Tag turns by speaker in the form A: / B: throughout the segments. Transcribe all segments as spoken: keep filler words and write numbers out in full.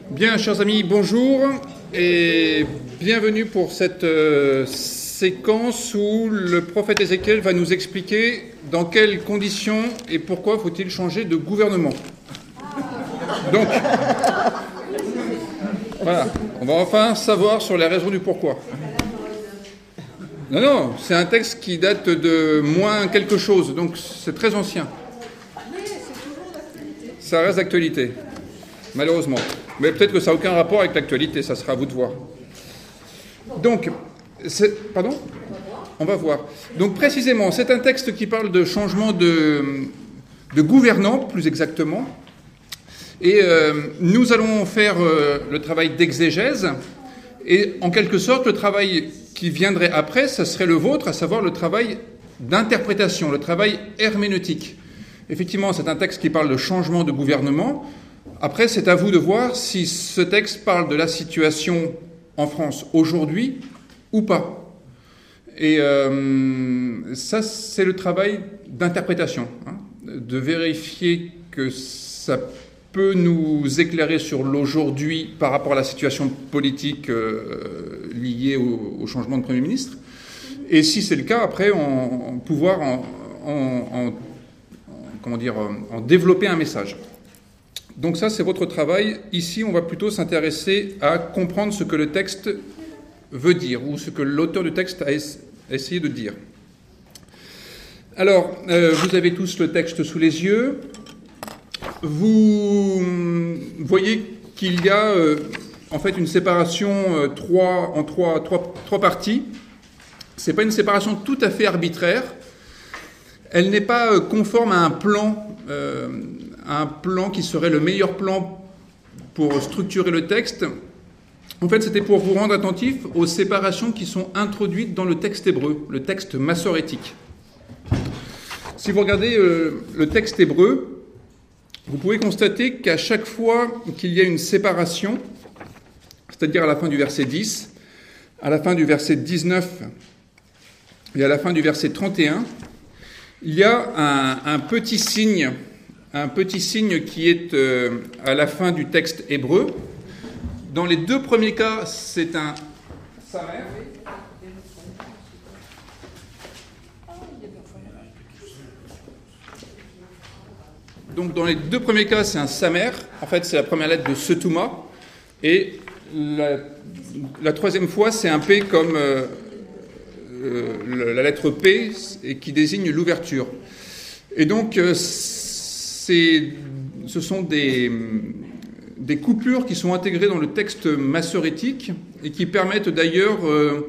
A: Bien, chers amis, bonjour et bienvenue pour cette euh, séquence où le prophète Ézéchiel va nous expliquer dans quelles conditions et pourquoi faut-il changer de gouvernement. Donc, voilà, on va enfin savoir sur les raisons du pourquoi. Non, non, c'est un texte qui date de moins quelque chose, donc c'est très ancien. Ça reste d'actualité, malheureusement. Mais peut-être que ça n'a aucun rapport avec l'actualité, ça sera à vous de voir. Donc, c'est... Pardon ? On va voir. Donc précisément, c'est un texte qui parle de changement de, de gouvernant, plus exactement. Et euh, nous allons faire euh, le travail d'exégèse. Et en quelque sorte, le travail qui viendrait après, ça serait le vôtre, à savoir le travail d'interprétation, le travail herméneutique. Effectivement, c'est un texte qui parle de changement de gouvernement. Après, c'est à vous de voir si ce texte parle de la situation en France aujourd'hui ou pas. Et euh, ça, c'est le travail d'interprétation, hein, de vérifier que ça peut nous éclairer sur l'aujourd'hui par rapport à la situation politique euh, liée au, au changement de Premier ministre. Et si c'est le cas, après, on, on pouvoir en, en, en, en, comment dire, en développer un message. Donc ça, c'est votre travail. Ici, on va plutôt s'intéresser à comprendre ce que le texte veut dire, ou ce que l'auteur du texte a essayé de dire. Alors, euh, vous avez tous le texte sous les yeux. Vous voyez qu'il y a euh, en fait une séparation euh, trois, en trois, trois, trois parties. Ce n'est pas une séparation tout à fait arbitraire. Elle n'est pas euh, conforme à un plan... Euh, un plan qui serait le meilleur plan pour structurer le texte. En fait, c'était pour vous rendre attentif aux séparations qui sont introduites dans le texte hébreu, le texte massorétique. Si vous regardez euh, le texte hébreu, vous pouvez constater qu'à chaque fois qu'il y a une séparation, c'est-à-dire à la fin du verset dix, à la fin du verset dix-neuf et à la fin du verset trente et un, il y a un, un petit signe un petit signe qui est euh, à la fin du texte hébreu. Dans les deux premiers cas, c'est un samer. Donc dans les deux premiers cas, c'est un samer. En fait, c'est la première lettre de Setuma. Et la, la troisième fois, c'est un P comme euh, euh, la lettre P et qui désigne l'ouverture. Et donc, euh, C'est, ce sont des, des coupures qui sont intégrées dans le texte massorétique et qui permettent d'ailleurs, euh,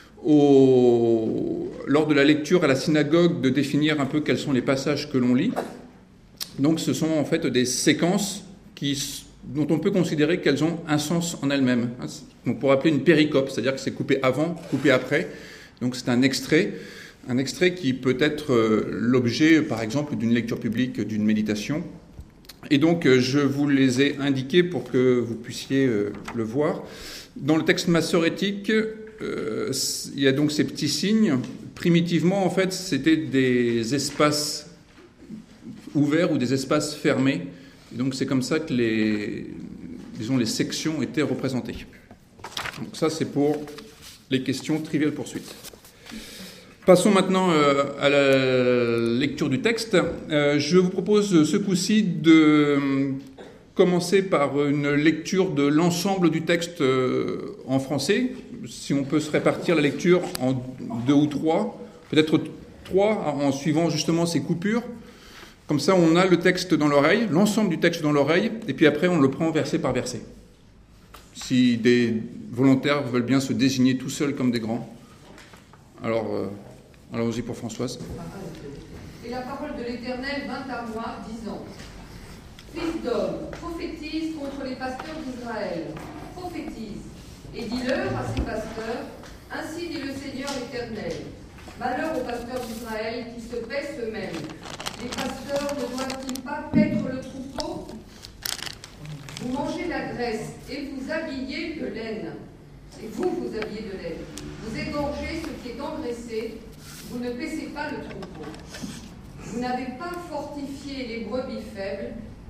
A: au, lors de la lecture à la synagogue, de définir un peu quels sont les passages que l'on lit. Donc ce sont en fait des séquences qui, dont on peut considérer qu'elles ont un sens en elles-mêmes. Donc pour appeler une péricope, c'est-à-dire que c'est coupé avant, coupé après. Donc c'est un extrait. Un extrait qui peut être euh, l'objet, par exemple, d'une lecture publique, d'une méditation. Et donc, euh, je vous les ai indiqués pour que vous puissiez euh, le voir. Dans le texte massorétique, euh, il y a donc ces petits signes. Primitivement, en fait, c'était des espaces ouverts ou des espaces fermés. Et donc, c'est comme ça que les, disons, les sections étaient représentées. Donc ça, c'est pour les questions triviales poursuites. Passons maintenant euh, à la lecture du texte. Euh, je vous propose ce coup-ci de commencer par une lecture de l'ensemble du texte euh, en français. Si on peut se répartir la lecture en deux ou trois, peut-être trois, en suivant justement ces coupures. Comme ça, on a le texte dans l'oreille, l'ensemble du texte dans l'oreille, et puis après, on le prend verset par verset. Si des volontaires veulent bien se désigner tout seuls comme des grands. Alors... Euh, Allons-y pour Françoise.
B: Et la parole de l'Éternel vint à moi, disant : Fils d'homme, prophétise contre les pasteurs d'Israël. Prophétise, et dis-leur à ces pasteurs : Ainsi dit le Seigneur l'Éternel. Malheur aux pasteurs d'Israël qui se paissent eux-mêmes. Les pasteurs ne doivent-ils pas paître le troupeau ? Vous mangez la graisse et vous habillez de laine. Et vous, vous habillez de laine. Vous égorgez ce qui est engraissé. Vous ne paissez pas le troupeau. Vous n'avez pas fortifié les brebis faibles,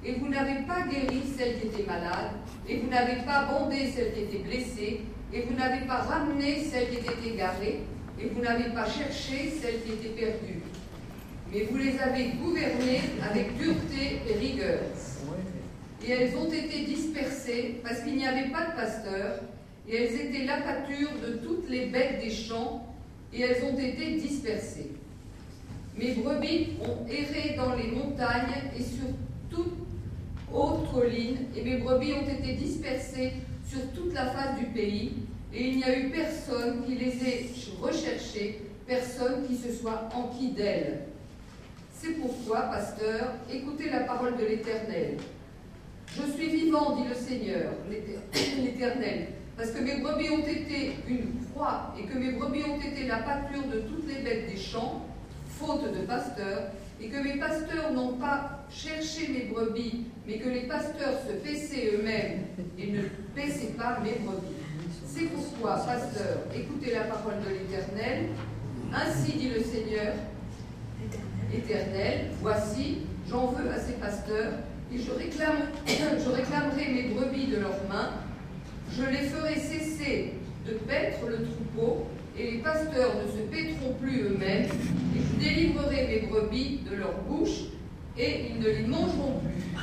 B: et vous n'avez pas guéri celles qui étaient malades, et vous n'avez pas bandé celles qui étaient blessées, et vous n'avez pas ramené celles qui étaient égarées, et vous n'avez pas cherché celles qui étaient perdues. Mais vous les avez gouvernées avec dureté et rigueur. Et elles ont été dispersées parce qu'il n'y avait pas de pasteur, et elles étaient la pâture de toutes les bêtes des champs, et elles ont été dispersées. Mes brebis ont erré dans les montagnes et sur toute haute colline, et mes brebis ont été dispersées sur toute la face du pays, et il n'y a eu personne qui les ait recherchées, personne qui se soit enquis d'elles. C'est pourquoi, pasteur, écoutez la parole de l'Éternel. Je suis vivant, dit le Seigneur, l'Éternel, parce que mes brebis ont été une proie, et que mes brebis ont été la pâture de toutes les bêtes des champs, faute de pasteurs, et que mes pasteurs n'ont pas cherché mes brebis, mais que les pasteurs se paissaient eux-mêmes et ne paissaient pas mes brebis. C'est pourquoi, pasteurs, écoutez la parole de l'Éternel. Ainsi dit le Seigneur, Éternel, voici, j'en veux à ces pasteurs, et je, réclame, je réclamerai mes brebis de leurs mains, je les ferai cesser de paître le troupeau, et les pasteurs ne se paîtront plus eux-mêmes, et je délivrerai mes brebis de leur bouche, et ils ne les mangeront plus.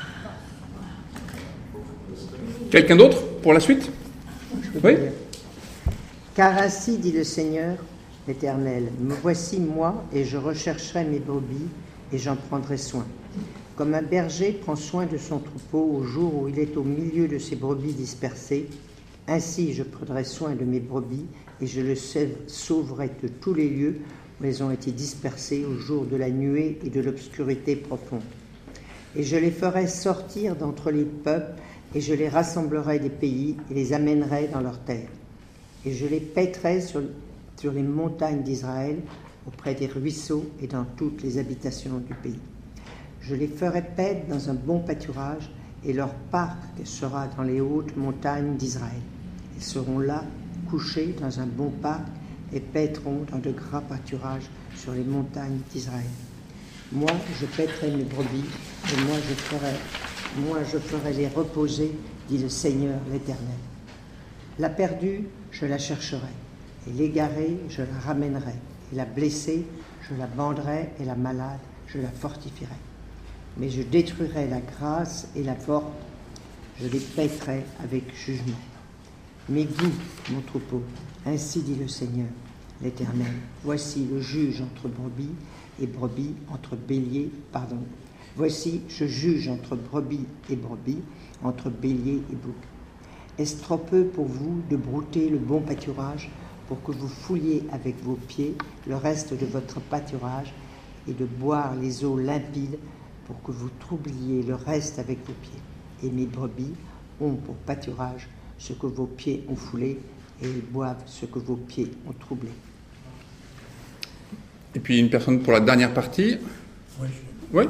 A: Quelqu'un d'autre pour la suite? Oui.
C: Car ainsi dit le Seigneur, l'Éternel, me voici moi, et je rechercherai mes brebis, et j'en prendrai soin. Comme un berger prend soin de son troupeau au jour où il est au milieu de ses brebis dispersées, ainsi je prendrai soin de mes brebis, et je le sauverai de tous les lieux où elles ont été dispersées au jour de la nuée et de l'obscurité profonde. Et je les ferai sortir d'entre les peuples, et je les rassemblerai des pays, et les amènerai dans leurs terres. Et je les paîtrai sur, sur les montagnes d'Israël, auprès des ruisseaux et dans toutes les habitations du pays. Je les ferai paître dans un bon pâturage, et leur parc sera dans les hautes montagnes d'Israël. Ils seront là, couchés dans un bon parc, et paîtront dans de gras pâturages sur les montagnes d'Israël. Moi, je paîtrai mes brebis, et moi je ferai, moi je ferai les reposer, dit le Seigneur l'Éternel. La perdue, je la chercherai, et l'égarée, je la ramènerai, et la blessée, je la banderai, et la malade, je la fortifierai. Mais je détruirai la grâce et la forte, je les paîtrai avec jugement. Mais vous, mon troupeau, ainsi dit le Seigneur, l'Éternel, voici le juge entre brebis et brebis, entre béliers, pardon. Voici, je juge entre brebis et brebis, entre béliers et boucs. Est-ce trop peu pour vous de brouter le bon pâturage, pour que vous fouilliez avec vos pieds le reste de votre pâturage, et de boire les eaux limpides, pour que vous troubliez le reste avec vos pieds? Et mes brebis ont pour pâturage ce que vos pieds ont foulé, et ils boivent ce que vos pieds ont troublé.
A: Et puis une personne pour la dernière partie. Oui. Oui.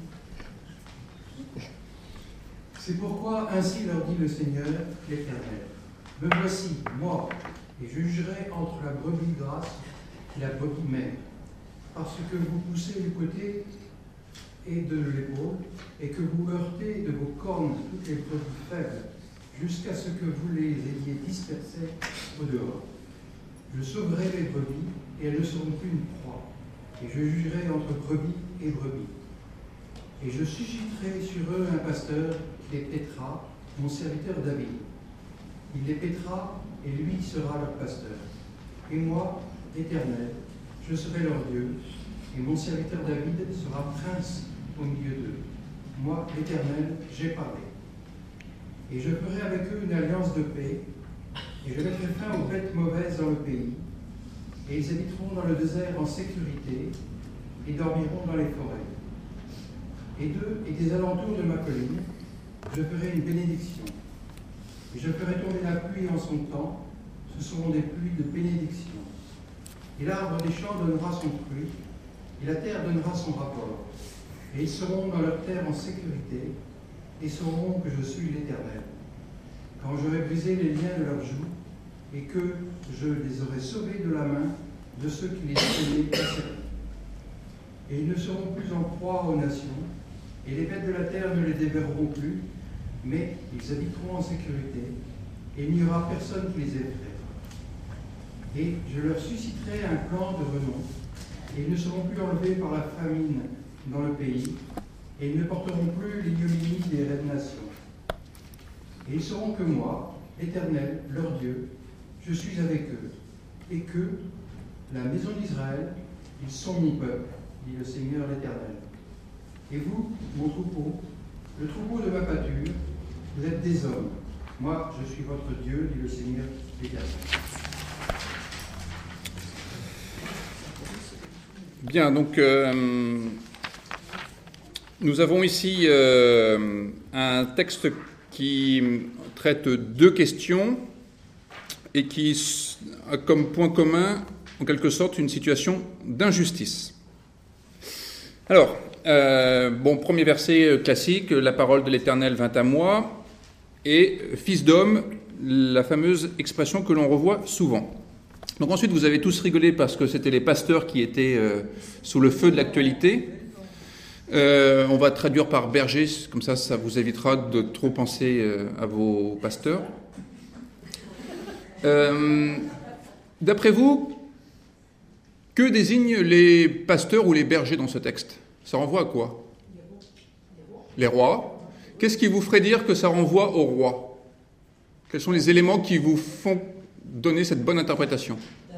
D: C'est pourquoi ainsi leur dit le Seigneur, l'Éternel. Me voici, moi, et je jugerai entre la brebis grasse et la brebis maigre, parce que vous poussez du côté et de l'épaule, et que vous heurtez de vos cornes toutes les brebis faibles, jusqu'à ce que vous les ayez dispersées au dehors. Je sauverai les brebis, et elles ne seront plus une proie, et je jugerai entre brebis et brebis. Et je susciterai sur eux un pasteur qui les paîtra, mon serviteur David. Il les paîtra, et lui sera leur pasteur. Et moi, l'Éternel, je serai leur Dieu, et mon serviteur David sera prince au milieu d'eux. Moi, l'Éternel, j'ai parlé. Et je ferai avec eux une alliance de paix, et je mettrai fin aux bêtes mauvaises dans le pays, et ils habiteront dans le désert en sécurité, et dormiront dans les forêts. Et d'eux et des alentours de ma colline, je ferai une bénédiction. Et je ferai tomber la pluie en son temps, ce seront des pluies de bénédiction. Et l'arbre des champs donnera son fruit, et la terre donnera son rapport. Et ils seront dans leur terre en sécurité, et sauront que je suis l'Éternel. Quand j'aurai brisé les liens de leurs joues, et que je les aurai sauvés de la main de ceux qui les tenaient asservis. Et ils ne seront plus en proie aux nations, Et les bêtes de la terre ne les dévoreront plus, mais ils habiteront en sécurité, et il n'y aura personne qui les effraie. Et je leur susciterai un plan de renom, et ils ne seront plus enlevés par la famine dans le pays, et ils ne porteront plus l'ignominie des nations. Et ils sauront que moi, l'Éternel, leur Dieu, je suis avec eux, et que, la maison d'Israël, ils sont mon peuple, dit le Seigneur l'Éternel. Et vous, mon troupeau, le troupeau de ma pâture, vous êtes des hommes. Moi, je suis votre Dieu, dit le Seigneur l'Éternel.
A: Bien, donc euh, nous avons ici euh, un texte qui traite deux questions et qui a comme point commun, en quelque sorte, une situation d'injustice. Alors, euh, bon, premier verset classique, la parole de l'Éternel vint à moi, et fils d'homme, la fameuse expression que l'on revoit souvent. Donc ensuite, vous avez tous rigolé parce que c'était les pasteurs qui étaient euh, sous le feu de l'actualité. Euh, on va traduire par berger, comme ça, ça vous évitera de trop penser euh, à vos pasteurs. Euh, d'après vous, que désignent les pasteurs ou les bergers dans ce texte? Ça renvoie à quoi? Les rois. Qu'est-ce qui vous ferait dire que ça renvoie aux rois? Quels sont les éléments qui vous font donner cette bonne interprétation?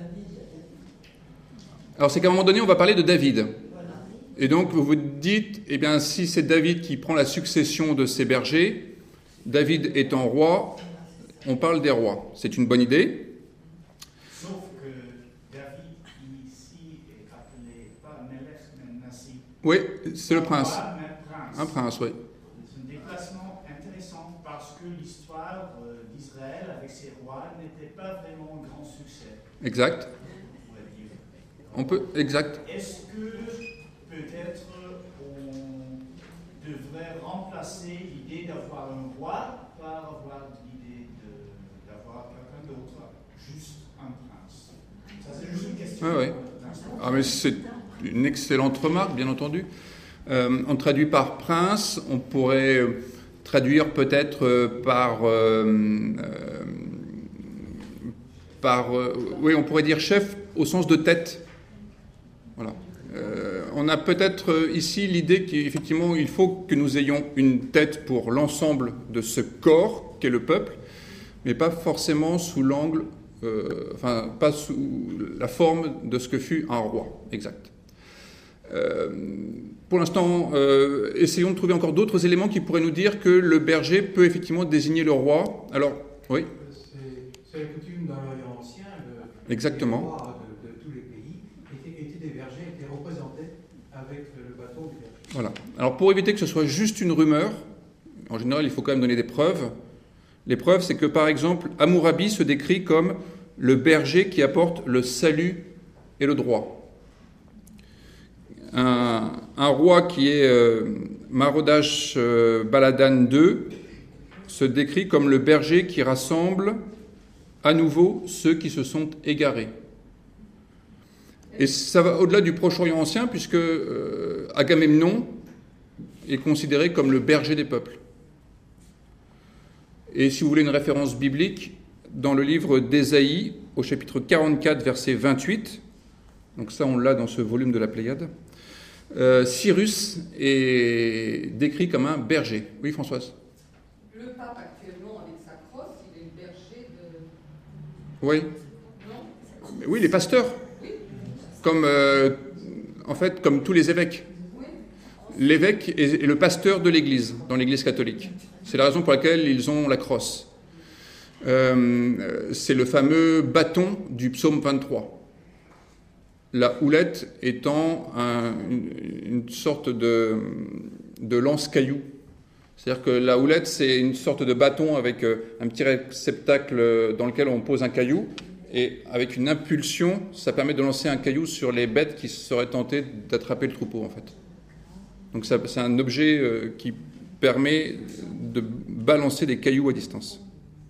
A: Alors c'est qu'à un moment donné, on va parler de David. Et donc vous vous dites, eh bien si c'est David qui prend la succession de ces bergers, David étant roi, on parle des rois. C'est une bonne idée.
E: Sauf que David ici est appelé pas Melech, mais Nassi.
A: Oui, c'est le prince.
E: Roi, mais prince.
A: Un prince, oui.
E: C'est un déplacement intéressant parce que l'histoire d'Israël avec ses rois n'était pas vraiment un grand succès.
A: Exact.
E: On pourrait dire.
A: On peut, exact.
E: Est-ce que peut-être on devrait remplacer l'idée d'avoir un roi par avoir l'idée de, d'avoir quelqu'un d'autre, juste un prince? Ça, c'est juste une question.
A: Oui, oui. Ah, mais c'est une excellente remarque, bien entendu. Euh, on traduit par prince, on pourrait traduire peut-être euh, par... Euh, euh, par euh, oui, on pourrait dire chef au sens de tête. Voilà. Euh, on a peut-être ici l'idée qu'effectivement, il faut que nous ayons une tête pour l'ensemble de ce corps qu'est le peuple, mais pas forcément sous l'angle, euh, enfin, pas sous la forme de ce que fut un roi. Exact. Euh, pour l'instant, euh, essayons de trouver encore d'autres éléments qui pourraient nous dire que le berger peut effectivement désigner le roi. Alors, oui.
D: C'est, c'est la coutume dans l'Orient ancien. Le,
A: Exactement.
D: Les rois de, de tous les pays étaient, étaient des bergers, étaient représentés avec le bâton du berger.
A: Voilà. Alors, pour éviter que ce soit juste une rumeur, en général, il faut quand même donner des preuves. Les preuves, c'est que, par exemple, Hammurabi se décrit comme le berger qui apporte le salut et le droit. Un, un roi qui est euh, Marodash euh, Baladan deux se décrit comme le berger qui rassemble à nouveau ceux qui se sont égarés. Et ça va au-delà du Proche-Orient ancien, puisque euh, Agamemnon est considéré comme le berger des peuples. Et si vous voulez une référence biblique, dans le livre d'Ésaïe, au chapitre quarante-quatre, verset vingt-huit, donc ça on l'a dans ce volume de la Pléiade, euh, Cyrus est décrit comme un berger. Oui, Françoise?
B: Le pape actuellement, avec sa crosse, il est le berger de...
A: Oui.
B: Non?
A: Oui, les pasteurs.
B: Oui.
A: Comme, euh, en fait, comme tous les évêques.
B: Oui.
A: L'évêque est le pasteur de l'Église, dans l'Église catholique. C'est la raison pour laquelle ils ont la crosse. Euh, c'est le fameux bâton du psaume vingt-trois. La houlette étant un, une, une sorte de, de lance-caillou. C'est-à-dire que la houlette, c'est une sorte de bâton avec un petit réceptacle dans lequel on pose un caillou. Et avec une impulsion, ça permet de lancer un caillou sur les bêtes qui seraient tentées d'attraper le troupeau, en fait. Donc ça, c'est un objet qui permet de balancer des cailloux à distance.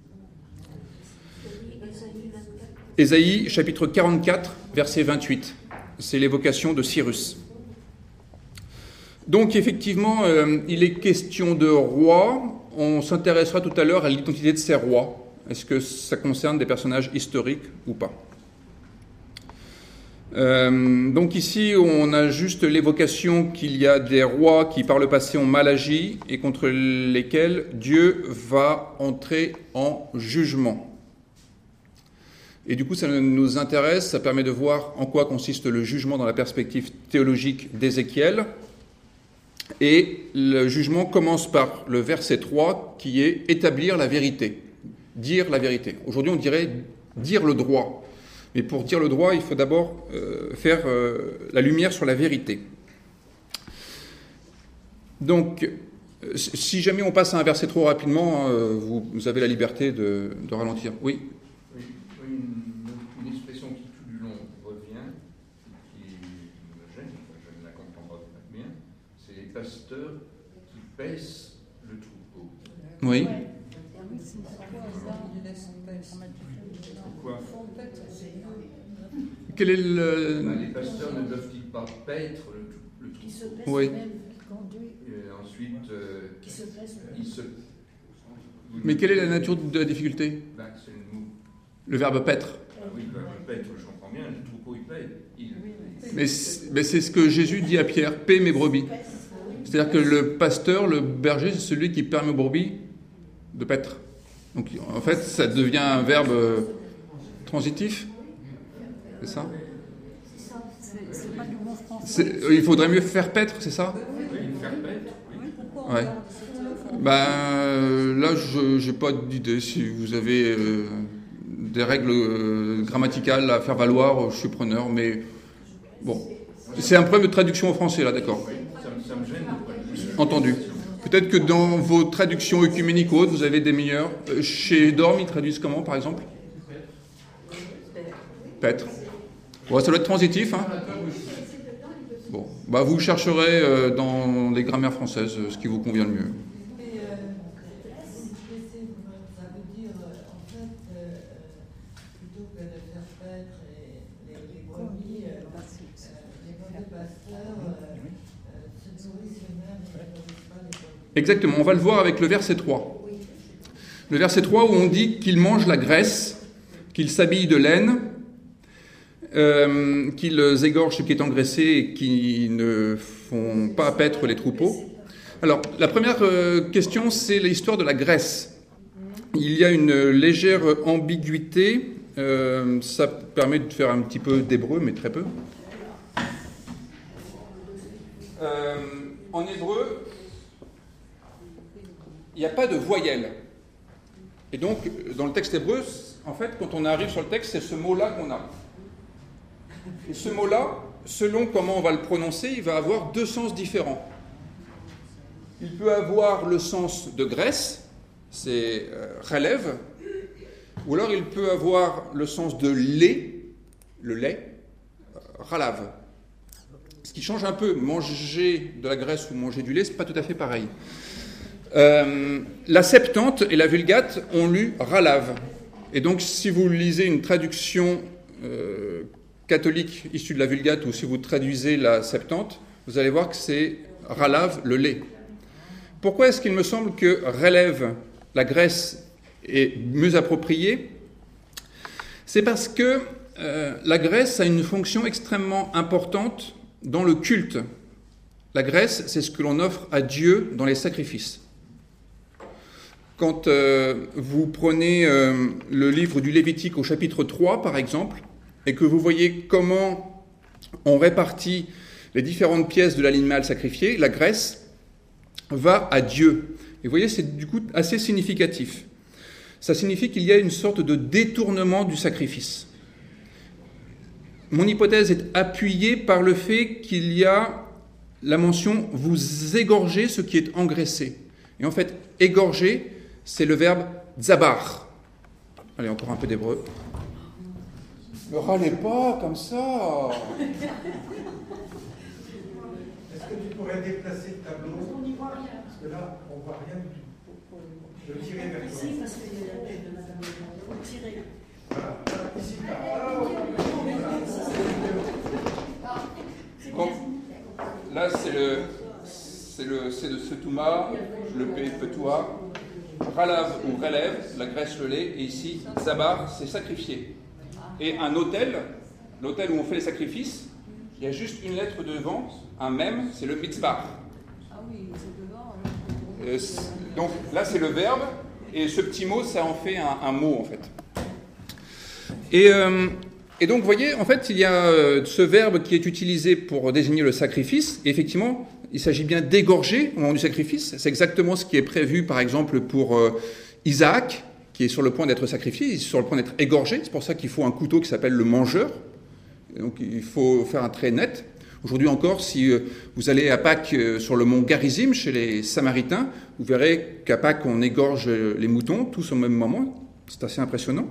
A: Ésaïe, chapitre quarante-quatre, verset vingt-huit. C'est l'évocation de Cyrus. Donc effectivement, euh, il est question de rois. On s'intéressera tout à l'heure à l'identité de ces rois. Est-ce que ça concerne des personnages historiques ou pas? Euh, donc ici, on a juste l'évocation qu'il y a des rois qui par le passé ont mal agi et contre lesquels Dieu va entrer en jugement. Et du coup, ça nous intéresse, ça permet de voir en quoi consiste le jugement dans la perspective théologique d'Ézéchiel. Et le jugement commence par le verset trois qui est « établir la vérité », dire la vérité. Aujourd'hui, on dirait « dire le droit ». Mais pour dire le droit, il faut d'abord euh, faire euh, la lumière sur la vérité. Donc, euh, si jamais on passe à un verset trop rapidement, euh, vous, vous avez la liberté de, de ralentir. Oui.
F: Oui, une, une expression qui tout du long revient, qui me gêne, je ne la comprends pas bien, c'est les pasteurs qui paissent le troupeau.
A: Oui.
F: Pourquoi?
A: Quel est le...
F: Ben, les pasteurs ne doivent-ils pas paître le, le troupeau?
A: Oui.
F: Et ensuite, euh, ils se...
A: Mais quelle est la nature de la difficulté?
F: Ben, c'est le mot.
A: Le verbe paître.
F: Ah oui, ben, le paître, je comprends bien, le troupeau il paie. Il...
A: Mais c'est, mais c'est ce que Jésus dit à Pierre, paie mes brebis. C'est-à-dire que le pasteur, le berger, c'est celui qui permet aux brebis de paître. Donc en fait, ça devient un verbe euh, transitif. C'est ça?
G: C'est pas du bon français.
A: C'est, il faudrait mieux faire paître, c'est ça?
F: Oui, faire paître, oui.
A: Ouais. Ben euh, là, je n'ai pas d'idée. Si vous avez euh, des règles euh, grammaticales à faire valoir, je suis preneur. Mais bon, c'est un problème de traduction au français, là, d'accord?
F: Ça, ça me gêne.
A: Entendu. Peut-être que dans vos traductions œcuméniques ou autres, vous avez des meilleures. Euh, chez Dorme, ils traduisent comment, par exemple? Paître. Bon, ça doit être transitif, hein? Bon, bah vous chercherez euh, dans les grammaires françaises euh, ce qui vous convient le mieux.
H: Mais euh, ça veut dire, en fait, euh, plutôt que de faire paître les, les, les brebis, euh, euh, les mauvais pasteurs euh, euh, se nourrissent eux-mêmes et ne nourrissent pas les brebis.
A: Exactement, on va le voir avec le verset trois. Le verset trois où on dit qu'ils mangent la graisse, qu'ils s'habillent de laine, Euh, qu'ils égorgent ce qui est engraissé et qui ne font pas paître les troupeaux. Alors, la première euh, question, c'est l'histoire de la graisse. Il y a une légère ambiguïté. Euh, ça permet de faire un petit peu d'hébreu, mais très peu. Euh, en hébreu, il n'y a pas de voyelle. Et donc, dans le texte hébreu, en fait, quand on arrive sur le texte, c'est ce mot-là qu'on a. Et ce mot-là, selon comment on va le prononcer, il va avoir deux sens différents. Il peut avoir le sens de graisse, c'est euh, relève, ou alors il peut avoir le sens de lait, le lait, euh, ralave. Ce qui change un peu, manger de la graisse ou manger du lait, c'est pas tout à fait pareil. Euh, la Septante et la Vulgate ont lu ralave. Et donc, si vous lisez une traduction euh, catholique issue de la Vulgate ou si vous traduisez la Septante, vous allez voir que c'est ralave, le lait. Pourquoi est-ce qu'il me semble que relève, la graisse, est mieux appropriée? C'est parce que euh, la graisse a une fonction extrêmement importante dans le culte. La graisse, c'est ce que l'on offre à Dieu dans les sacrifices. Quand euh, vous prenez euh, le livre du Lévitique au chapitre trois, par exemple, et que vous voyez comment on répartit les différentes pièces de l'animal sacrifié, la graisse va à Dieu. Et vous voyez, c'est du coup assez significatif. Ça signifie qu'il y a une sorte de détournement du sacrifice. Mon hypothèse est appuyée par le fait qu'il y a la mention « vous égorgez ce qui est engraissé ». Et en fait, « égorger », c'est le verbe « zabar ». Allez, encore un peu d'hébreu. Ne râlez pas comme ça.
D: Est-ce que tu pourrais déplacer le tableau? Parce que là, on ne voit rien du tout. Je vais tirer vers toi. Voilà, ici, là.
A: Bon, là, c'est le, le C de Setouma, le P Petua, Ralav ou relève, la graisse, le lait, et ici, Zabar, c'est sacrifié. Et un autel, l'autel où on fait les sacrifices, il y a juste une lettre devant, un mème, c'est le mitzvah.
G: Ah oui, c'est devant.
A: Euh, donc là, c'est le verbe, et ce petit mot, ça en fait un, un mot, en fait. Et, euh, et donc, vous voyez, en fait, il y a euh, ce verbe qui est utilisé pour désigner le sacrifice, et effectivement, il s'agit bien d'égorger au moment du sacrifice. C'est exactement ce qui est prévu, par exemple, pour euh, Isaac, qui est sur le point d'être sacrifié, il est sur le point d'être égorgé. C'est pour ça qu'il faut un couteau qui s'appelle le mangeur. Donc il faut faire un trait net. Aujourd'hui encore, si euh, vous allez à Pâques euh, sur le mont Garizim, chez les Samaritains, vous verrez qu'à Pâques, on égorge les moutons, tous au même moment. C'est assez impressionnant.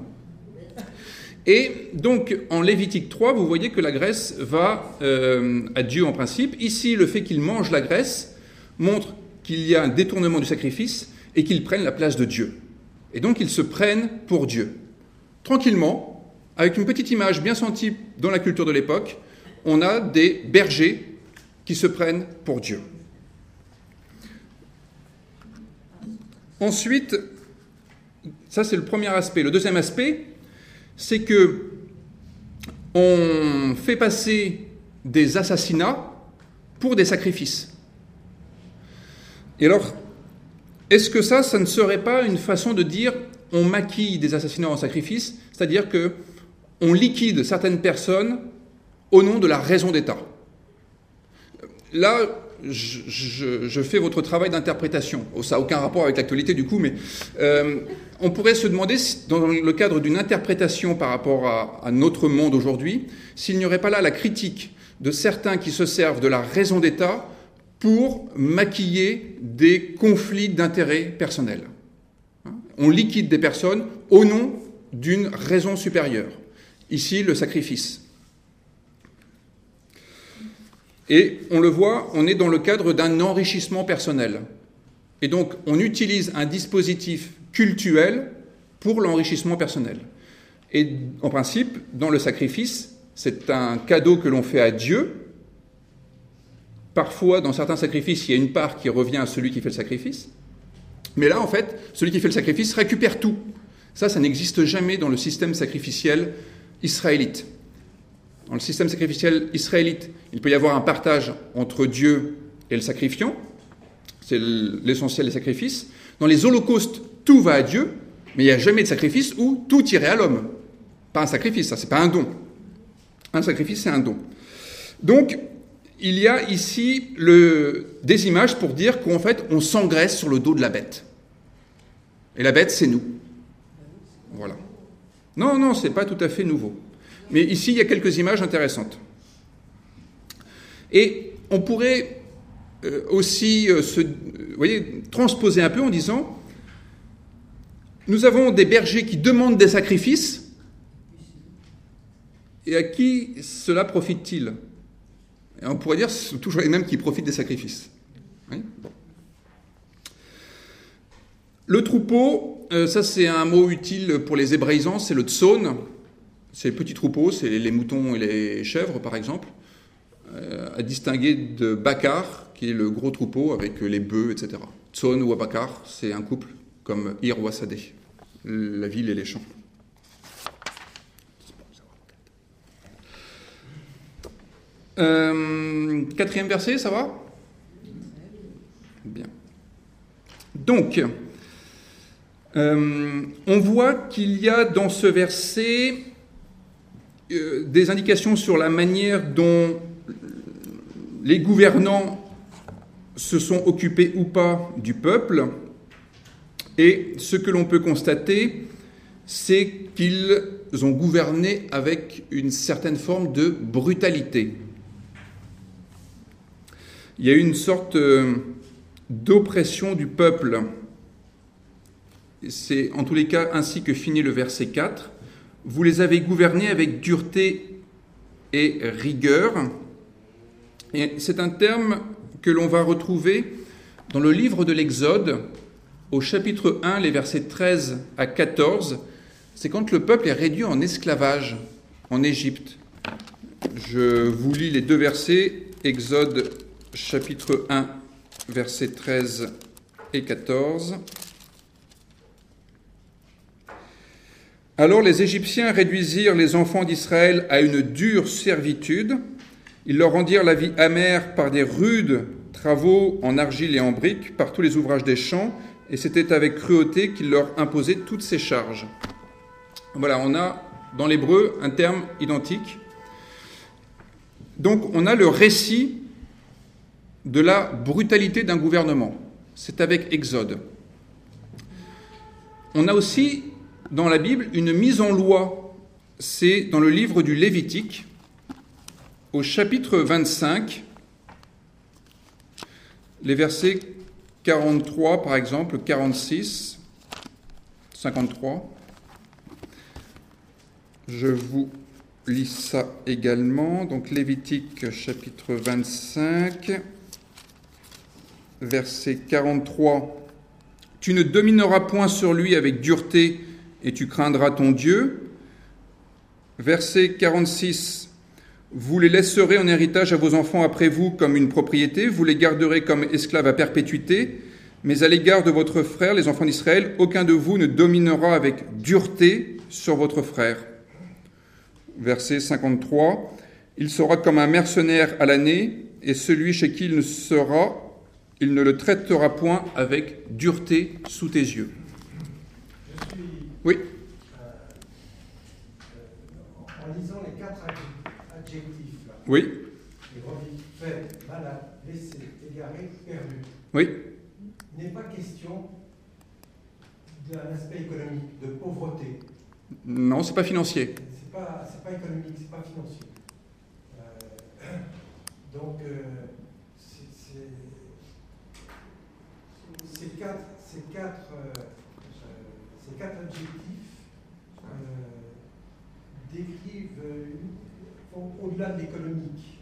A: Et donc, en Lévitique trois, vous voyez que la graisse va euh, à Dieu en principe. Ici, le fait qu'il mange la graisse montre qu'il y a un détournement du sacrifice et qu'ils prennent la place de Dieu. Et donc, ils se prennent pour Dieu. Tranquillement, avec une petite image bien sentie dans la culture de l'époque, on a des bergers qui se prennent pour Dieu. Ensuite, ça c'est le premier aspect. Le deuxième aspect, c'est que on fait passer des assassinats pour des sacrifices. Et alors, est-ce que ça, ça ne serait pas une façon de dire on maquille des assassinats en sacrifice, c'est-à-dire que on liquide certaines personnes au nom de la raison d'État? Là, je, je, je fais votre travail d'interprétation. Oh, ça n'a aucun rapport avec l'actualité du coup, mais euh, on pourrait se demander, dans le cadre d'une interprétation par rapport à, à notre monde aujourd'hui, s'il n'y aurait pas là la critique de certains qui se servent de la raison d'État pour maquiller des conflits d'intérêts personnels. On liquide des personnes au nom d'une raison supérieure. Ici, le sacrifice. Et on le voit, on est dans le cadre d'un enrichissement personnel. Et donc, on utilise un dispositif cultuel pour l'enrichissement personnel. Et en principe, dans le sacrifice, c'est un cadeau que l'on fait à Dieu. Parfois, dans certains sacrifices, il y a une part qui revient à celui qui fait le sacrifice. Mais là, en fait, celui qui fait le sacrifice récupère tout. Ça, ça n'existe jamais dans le système sacrificiel israélite. Dans le système sacrificiel israélite, il peut y avoir un partage entre Dieu et le sacrifiant. C'est l'essentiel des sacrifices. Dans les holocaustes, tout va à Dieu, mais il n'y a jamais de sacrifice où tout irait à l'homme. Pas un sacrifice, ça, c'est pas un don. Un sacrifice, c'est un don. Donc, il y a ici le, des images pour dire qu'en fait, on s'engraisse sur le dos de la bête. Et la bête, c'est nous. Voilà. Non, non, c'est pas tout à fait nouveau. Mais ici, il y a quelques images intéressantes. Et on pourrait euh, aussi euh, se, vous voyez, transposer un peu en disant, nous avons des bergers qui demandent des sacrifices, et à qui cela profite-t-il? Et on pourrait dire que ce sont toujours les mêmes qui profitent des sacrifices. Oui. Le troupeau, euh, ça c'est un mot utile pour les hébraïsants, c'est le tson. C'est les petits troupeaux, c'est les moutons et les chèvres par exemple, euh, à distinguer de bakar, qui est le gros troupeau avec les bœufs, et cetera. Tson ou bakar, c'est un couple comme Ir ou Asadeh, la ville et les champs. Euh, quatrième verset, ça va? Bien. Donc, euh, on voit qu'il y a dans ce verset euh, des indications sur la manière dont les gouvernants se sont occupés ou pas du peuple. Et ce que l'on peut constater, c'est qu'ils ont gouverné avec une certaine forme de brutalité. Il y a eu une sorte d'oppression du peuple. C'est en tous les cas ainsi que finit le verset quatre. Vous les avez gouvernés avec dureté et rigueur. Et c'est un terme que l'on va retrouver dans le livre de l'Exode, au chapitre un, les versets treize à quatorze. C'est quand le peuple est réduit en esclavage en Égypte. Je vous lis les deux versets, Exode chapitre un, versets treize et quatorze. Alors les Égyptiens réduisirent les enfants d'Israël à une dure servitude. Ils leur rendirent la vie amère par des rudes travaux en argile et en briques, par tous les ouvrages des champs, et c'était avec cruauté qu'ils leur imposaient toutes ces charges. Voilà, on a dans l'hébreu un terme identique. Donc on a le récit de la brutalité d'un gouvernement. C'est avec Exode. On a aussi dans la Bible une mise en loi. C'est dans le livre du Lévitique, au chapitre vingt-cinq, les versets quarante-trois par exemple, quarante-six, cinquante-trois. Je vous lis ça également. Donc Lévitique chapitre vingt-cinq, verset quarante-trois. Tu ne domineras point sur lui avec dureté et tu craindras ton Dieu. Verset quarante-six. Vous les laisserez en héritage à vos enfants après vous comme une propriété, vous les garderez comme esclaves à perpétuité, mais à l'égard de votre frère, les enfants d'Israël, aucun de vous ne dominera avec dureté sur votre frère. Verset cinquante-trois. Il sera comme un mercenaire à l'année, et celui chez qui il sera, il ne le traitera point avec dureté sous tes yeux.
D: Je suis,
A: Oui.
D: euh, euh, en lisant les quatre adjectifs, là,
A: Oui.
D: les brebis, faibles, malades, blessés, égarés, perdus,
A: Oui.
D: il n'est pas question d'un aspect économique, de pauvreté.
A: Non, c'est pas financier.
D: C'est pas, c'est pas économique, c'est pas financier. Euh, donc, euh, c'est, c'est, ces quatre, ces quatre, euh, ces quatre adjectifs euh, décrivent euh, au, au-delà de l'économique,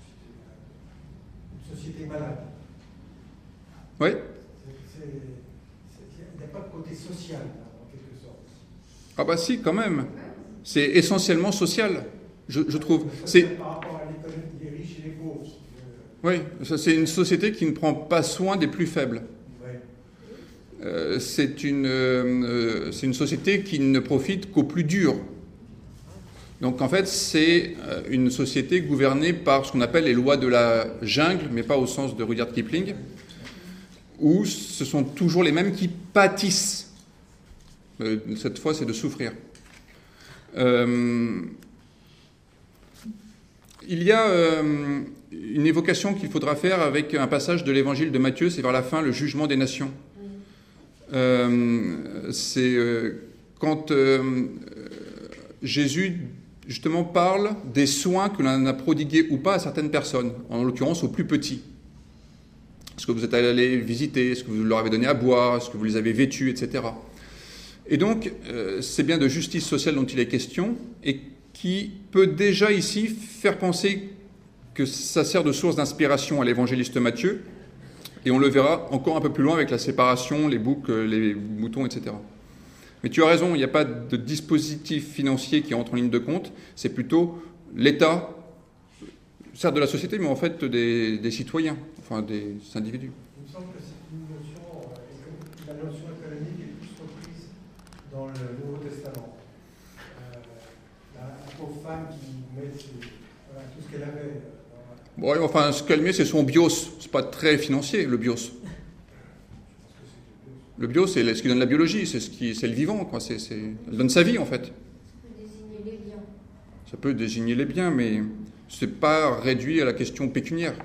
D: une société malade.
A: Oui.
D: C'est, c'est, il n'y a pas de côté social, là, en quelque sorte.
A: Ah bah si, quand même. C'est essentiellement social, je, je trouve.
D: C'est
A: C'est,
D: par rapport à l'économie des riches et des pauvres.
A: oui, ça, c'est une société qui ne prend pas soin des plus faibles.
D: Ouais.
A: Euh, c'est une, euh, c'est une société qui ne profite qu'aux plus durs. Donc en fait, c'est une société gouvernée par ce qu'on appelle les lois de la jungle, mais pas au sens de Rudyard Kipling, où ce sont toujours les mêmes qui pâtissent. Euh, cette fois, c'est de souffrir. Euh, il y a euh, une évocation qu'il faudra faire avec un passage de l'évangile de Matthieu, c'est vers la fin, le jugement des nations. Euh, c'est euh, quand euh, Jésus justement parle des soins que l'on a prodigués ou pas à certaines personnes, en l'occurrence aux plus petits. Est-ce que vous êtes allé visiter, est-ce que vous leur avez donné à boire, est-ce que vous les avez vêtus, et cetera. Et donc, euh, c'est bien de justice sociale dont il est question, et qui peut déjà ici faire penser que ça sert de source d'inspiration à l'évangéliste Matthieu, et on le verra encore un peu plus loin avec la séparation, les boucs, les moutons, et cetera. Mais tu as raison, il n'y a pas de dispositif financier qui entre en ligne de compte, c'est plutôt l'État, certes de la société, mais en fait des, des citoyens, enfin des individus.
D: Il me semble que c'est une notion, euh, la notion économique est plus reprise dans le Nouveau Testament. Euh, la, la pauvre femme qui met ses, voilà, tout ce qu'elle avait. Euh,
A: bon, enfin, ce qu'elle met, c'est son bios. C'est pas très financier, le bios. Le bios, c'est ce qui donne la biologie, c'est ce qui, c'est le vivant, quoi. C'est, c'est, elle donne sa vie, en fait.
I: Ça peut désigner les biens.
A: Ça peut désigner les biens, mais c'est pas réduit à la question pécuniaire.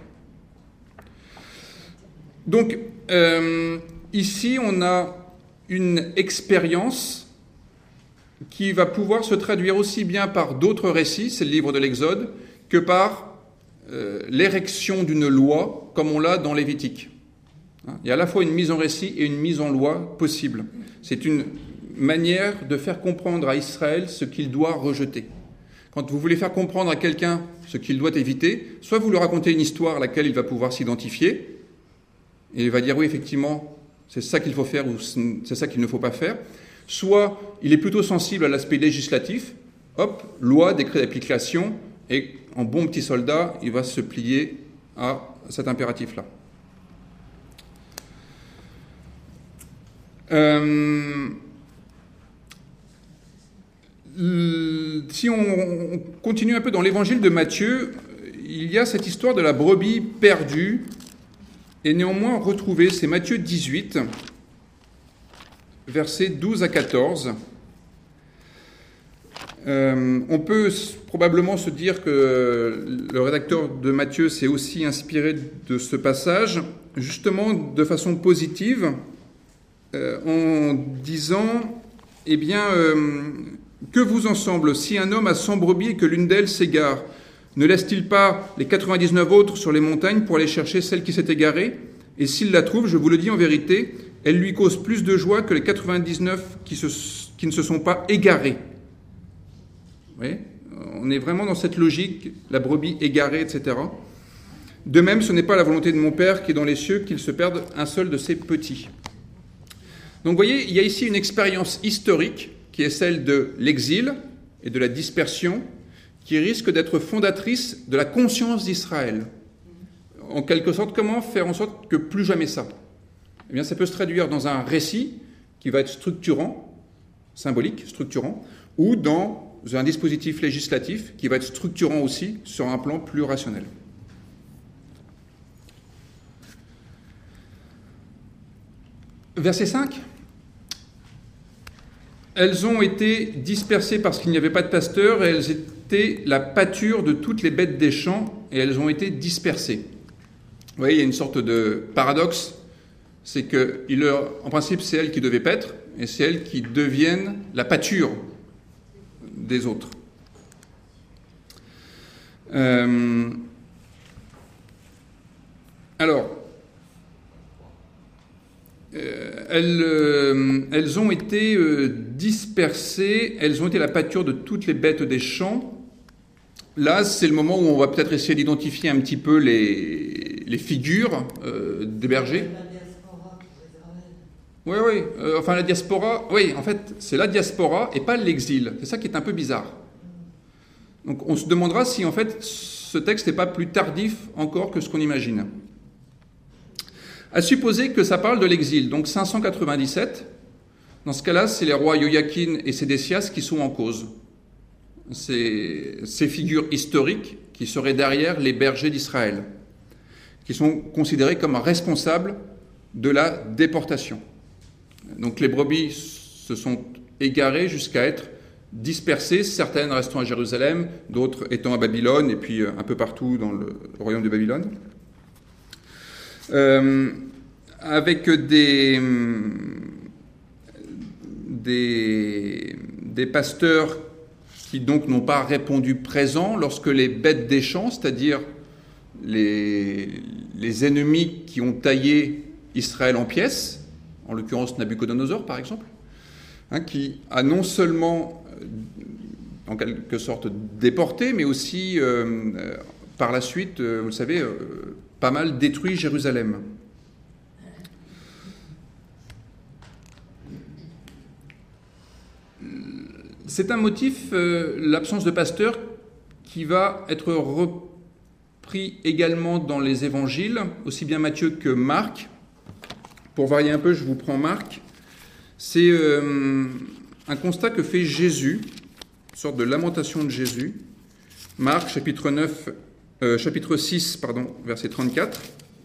A: Donc, euh, ici, on a une expérience qui va pouvoir se traduire aussi bien par d'autres récits, c'est le livre de l'Exode, que par euh, l'érection d'une loi, comme on l'a dans Lévitique. Il y a à la fois une mise en récit et une mise en loi possible. C'est une manière de faire comprendre à Israël ce qu'il doit rejeter. Quand vous voulez faire comprendre à quelqu'un ce qu'il doit éviter, soit vous lui racontez une histoire à laquelle il va pouvoir s'identifier, et il va dire oui, effectivement, c'est ça qu'il faut faire ou c'est ça qu'il ne faut pas faire, soit il est plutôt sensible à l'aspect législatif, hop, loi, décret d'application, et en bon petit soldat, il va se plier à cet impératif-là. Euh, si on, on continue un peu dans l'évangile de Matthieu, il y a cette histoire de la brebis perdue et néanmoins retrouvée. C'est Matthieu dix-huit, versets douze à quatorze. Euh, on peut probablement se dire que le rédacteur de Matthieu s'est aussi inspiré de ce passage, justement de façon positive, euh, en disant, eh bien, euh, que vous en semble, si un homme a cent brebis et que l'une d'elles s'égare, ne laisse-t-il pas les quatre-vingt-dix-neuf autres sur les montagnes pour aller chercher celle qui s'est égarée? Et s'il la trouve, je vous le dis en vérité, elle lui cause plus de joie que les quatre-vingt-dix-neuf qui, se, qui ne se sont pas égarés. Vous voyez, on est vraiment dans cette logique, la brebis égarée, et cetera. De même, ce n'est pas la volonté de mon Père qui est dans les cieux qu'il se perde un seul de ses petits. Donc vous voyez, il y a ici une expérience historique qui est celle de l'exil et de la dispersion, qui risque d'être fondatrice de la conscience d'Israël. En quelque sorte, comment faire en sorte que plus jamais ça? Eh bien, ça peut se traduire dans un récit qui va être structurant, symbolique, structurant, ou dans un dispositif législatif qui va être structurant aussi sur un plan plus rationnel. Verset cinq. Elles ont été dispersées parce qu'il n'y avait pas de pasteur, et elles étaient la pâture de toutes les bêtes des champs, et elles ont été dispersées. Vous voyez, il y a une sorte de paradoxe, c'est que, il leur, en principe, c'est elles qui devaient paître, et c'est elles qui deviennent la pâture des autres. Euh, alors, euh, elles, euh, elles ont été euh, dispersées, elles ont été la pâture de toutes les bêtes des champs. Là, c'est le moment où on va peut-être essayer d'identifier un petit peu les, les figures euh, des bergers. Oui, oui. Euh, enfin, la diaspora, oui, en fait, c'est la diaspora et pas l'exil. C'est ça qui est un peu bizarre. Donc, on se demandera si, en fait, ce texte n'est pas plus tardif encore que ce qu'on imagine. À supposer que ça parle de l'exil, donc cinq cent quatre-vingt-dix-sept, dans ce cas-là, c'est les rois Joachim et Sédécias qui sont en cause. C'est ces figures historiques qui seraient derrière les bergers d'Israël, qui sont considérés comme responsables de la déportation. Donc les brebis se sont égarées jusqu'à être dispersées, certaines restant à Jérusalem, d'autres étant à Babylone, et puis un peu partout dans le royaume de Babylone. Euh, avec des, des, des pasteurs qui donc n'ont pas répondu présent lorsque les bêtes des champs, c'est-à-dire les, les ennemis qui ont taillé Israël en pièces, en l'occurrence Nabuchodonosor par exemple, hein, qui a non seulement en quelque sorte déporté, mais aussi euh, euh, par la suite, euh, vous le savez, euh, pas mal détruit Jérusalem. C'est un motif, euh, l'absence de pasteur, qui va être repris également dans les évangiles, aussi bien Matthieu que Marc. Pour varier un peu, je vous prends Marc. C'est euh, un constat que fait Jésus, une sorte de lamentation de Jésus. Marc, chapitre neuf, euh, chapitre six, pardon, verset trente-quatre.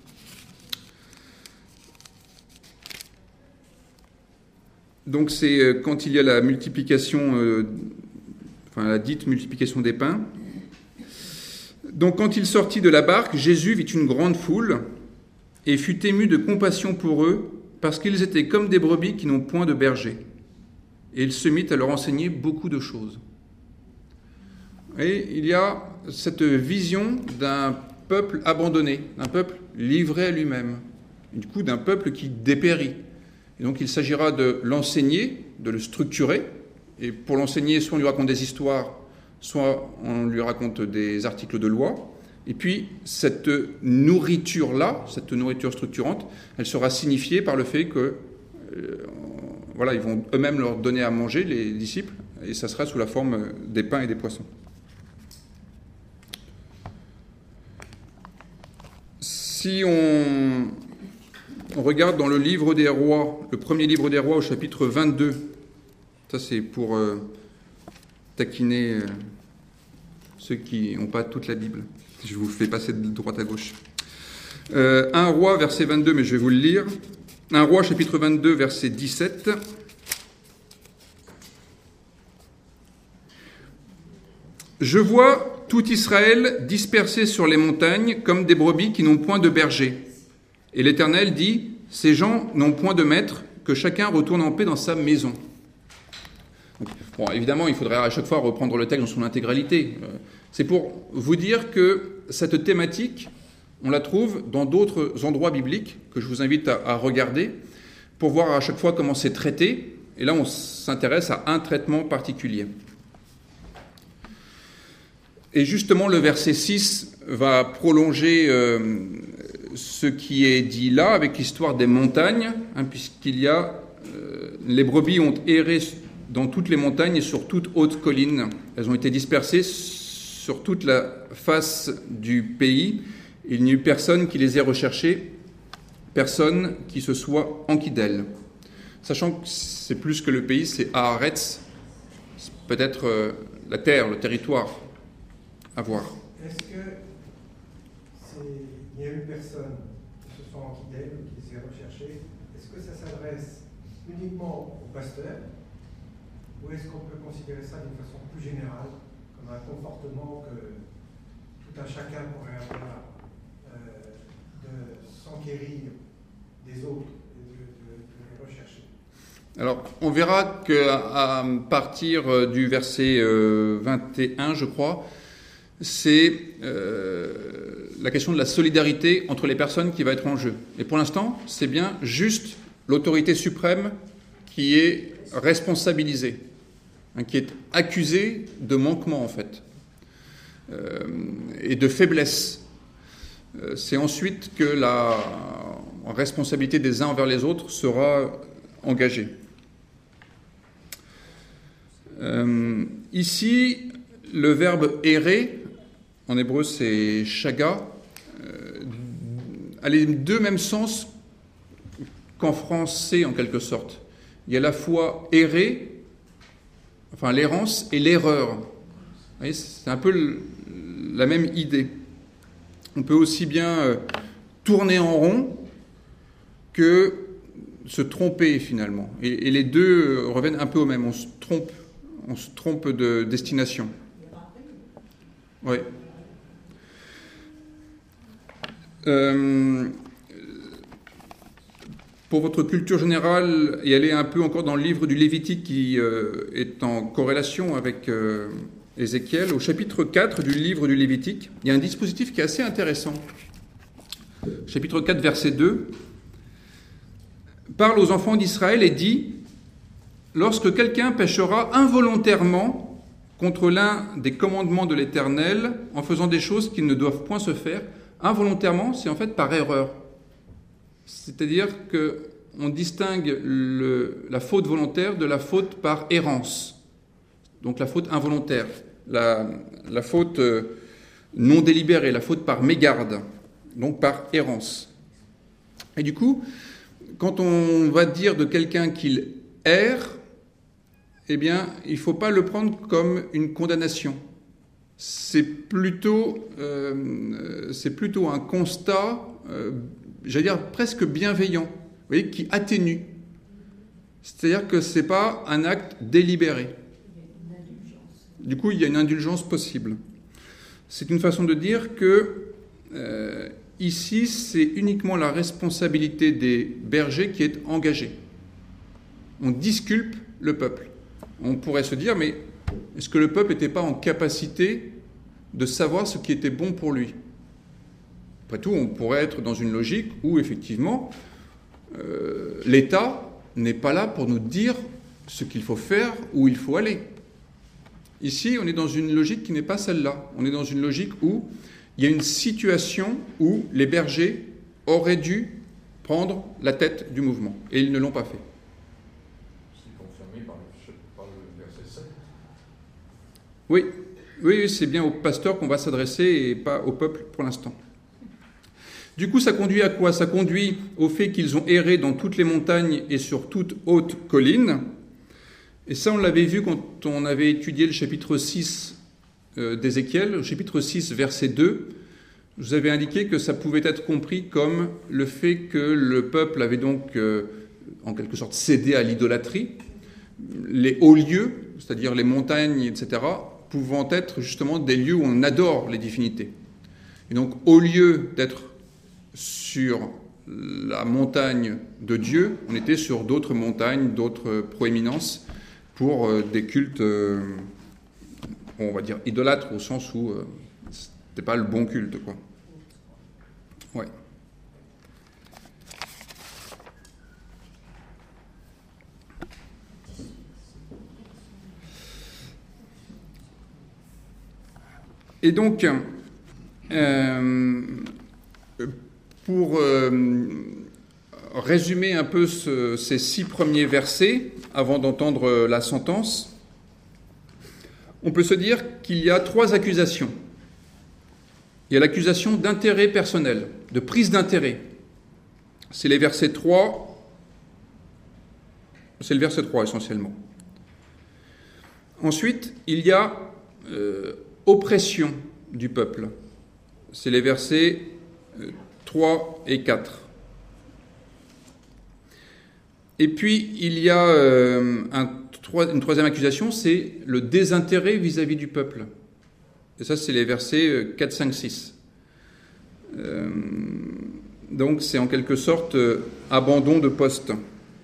A: Donc c'est quand il y a la multiplication, euh, enfin la dite multiplication des pains. Donc quand il sortit de la barque, Jésus vit une grande foule et fut ému de compassion pour eux, parce qu'ils étaient comme des brebis qui n'ont point de berger. Et il se mit à leur enseigner beaucoup de choses. Et il y a cette vision d'un peuple abandonné, d'un peuple livré à lui-même, du coup d'un peuple qui dépérit. Et donc il s'agira de l'enseigner, de le structurer, et pour l'enseigner, soit on lui raconte des histoires, soit on lui raconte des articles de loi. Et puis, cette nourriture-là, cette nourriture structurante, elle sera signifiée par le fait que, euh, voilà, ils vont eux-mêmes leur donner à manger, les disciples, et ça sera sous la forme des pains et des poissons. Si on on regarde dans le livre des rois, le premier livre des rois au chapitre vingt-deux. Ça, c'est pour euh, taquiner euh, ceux qui n'ont pas toute la Bible. Je vous fais passer de droite à gauche. Euh, un roi, verset vingt-deux, mais je vais vous le lire. Un roi, chapitre vingt-deux, verset dix-sept. Je vois tout Israël dispersé sur les montagnes comme des brebis qui n'ont point de berger. Et l'Éternel dit, ces gens n'ont point de maître, que chacun retourne en paix dans sa maison. Donc, bon, évidemment, il faudrait à chaque fois reprendre le texte dans son intégralité. C'est pour vous dire que cette thématique, on la trouve dans d'autres endroits bibliques que je vous invite à, à regarder pour voir à chaque fois comment c'est traité. Et là, on s'intéresse à un traitement particulier. Et justement, le verset six va prolonger euh, ce qui est dit là avec l'histoire des montagnes, hein, puisqu'il y a euh, les brebis ont erré dans toutes les montagnes et sur toute haute colline. Elles ont été dispersées sur toute la face du pays. Il n'y a eu personne qui les ait recherchées, personne qui se soit enquis d'elles. Sachant que c'est plus que le pays, c'est Haaretz, peut-être euh, la terre, le territoire à voir.
D: Est-ce que c'est, il y a eu personne qui se soit enquis d'elles ou qui les ait recherchées? Est-ce que ça s'adresse uniquement aux pasteurs? Ou est-ce qu'on peut considérer ça d'une façon plus générale, comme un comportement que tout un chacun pourrait avoir euh, de s'enquérir des autres et de, de, de les rechercher?
A: Alors, on verra qu'à partir du verset vingt et un, je crois, c'est euh, la question de la solidarité entre les personnes qui va être en jeu. Et pour l'instant, c'est bien juste l'autorité suprême qui est responsabilisée, hein, qui est accusée de manquement, en fait, euh, et de faiblesse. Euh, c'est ensuite que la responsabilité des uns envers les autres sera engagée. Euh, ici, le verbe errer, en hébreu c'est shaga, euh, a les deux mêmes sens qu'en français en quelque sorte. Il y a à la fois errer, enfin l'errance, et l'erreur. Vous voyez, c'est un peu le, la même idée. On peut aussi bien euh, tourner en rond que se tromper finalement. Et, et les deux reviennent un peu au même. On se trompe, on se trompe de destination. Oui. Euh, pour votre culture générale, et aller un peu encore dans le livre du Lévitique qui euh, est en corrélation avec euh, Ézéchiel, au chapitre quatre du livre du Lévitique, il y a un dispositif qui est assez intéressant. Chapitre quatre, verset deux, parle aux enfants d'Israël et dit « Lorsque quelqu'un péchera involontairement contre l'un des commandements de l'Éternel en faisant des choses qui ne doivent point se faire, involontairement, c'est en fait par erreur. C'est-à-dire qu'on distingue le, la faute volontaire de la faute par errance. Donc la faute involontaire, la, la faute non délibérée, la faute par mégarde, donc par errance. Et du coup, quand on va dire de quelqu'un qu'il erre, eh bien, il ne faut pas le prendre comme une condamnation. C'est plutôt, euh, c'est plutôt un constat, euh, j'allais dire presque bienveillant, vous voyez, qui atténue. C'est-à-dire que ce n'est pas un acte délibéré. Du coup, il y a une indulgence possible. C'est une façon de dire que euh, ici, c'est uniquement la responsabilité des bergers qui est engagée. On disculpe le peuple. On pourrait se dire, mais est-ce que le peuple n'était pas en capacité de savoir ce qui était bon pour lui? Après tout, on pourrait être dans une logique où, effectivement, euh, l'État n'est pas là pour nous dire ce qu'il faut faire, où il faut aller. Ici, on est dans une logique qui n'est pas celle-là. On est dans une logique où il y a une situation où les bergers auraient dû prendre la tête du mouvement, et ils ne l'ont pas fait.
F: C'est confirmé par le, par le verset sept.
A: Oui, oui, c'est bien aux pasteurs qu'on va s'adresser et pas au peuple pour l'instant. Du coup, ça conduit à quoi? Ça conduit au fait qu'ils ont erré dans toutes les montagnes et sur toute haute colline. Et ça, on l'avait vu quand on avait étudié le chapitre six euh, d'Ézéchiel, le chapitre six, verset deux. Je vous avais indiqué que ça pouvait être compris comme le fait que le peuple avait donc, euh, en quelque sorte, cédé à l'idolâtrie. Les hauts lieux, c'est-à-dire les montagnes, et cetera, pouvant être justement des lieux où on adore les divinités. Et donc, au lieu d'être sur la montagne de Dieu, on était sur d'autres montagnes, d'autres proéminences pour euh, des cultes, euh, on va dire idolâtres, au sens où euh, c'était pas le bon culte, quoi. Ouais. Et donc, euh, pour euh, résumer un peu ce, ces six premiers versets, avant d'entendre la sentence, on peut se dire qu'il y a trois accusations. Il y a l'accusation d'intérêt personnel, de prise d'intérêt. C'est les versets trois, c'est le verset trois essentiellement. Ensuite, il y a euh, oppression du peuple. C'est les versets euh, trois et quatre. Et puis, il y a euh, un, une troisième accusation, c'est le désintérêt vis-à-vis du peuple. Et ça, c'est les versets quatre, cinq, six. Euh, donc, c'est en quelque sorte euh, abandon de poste.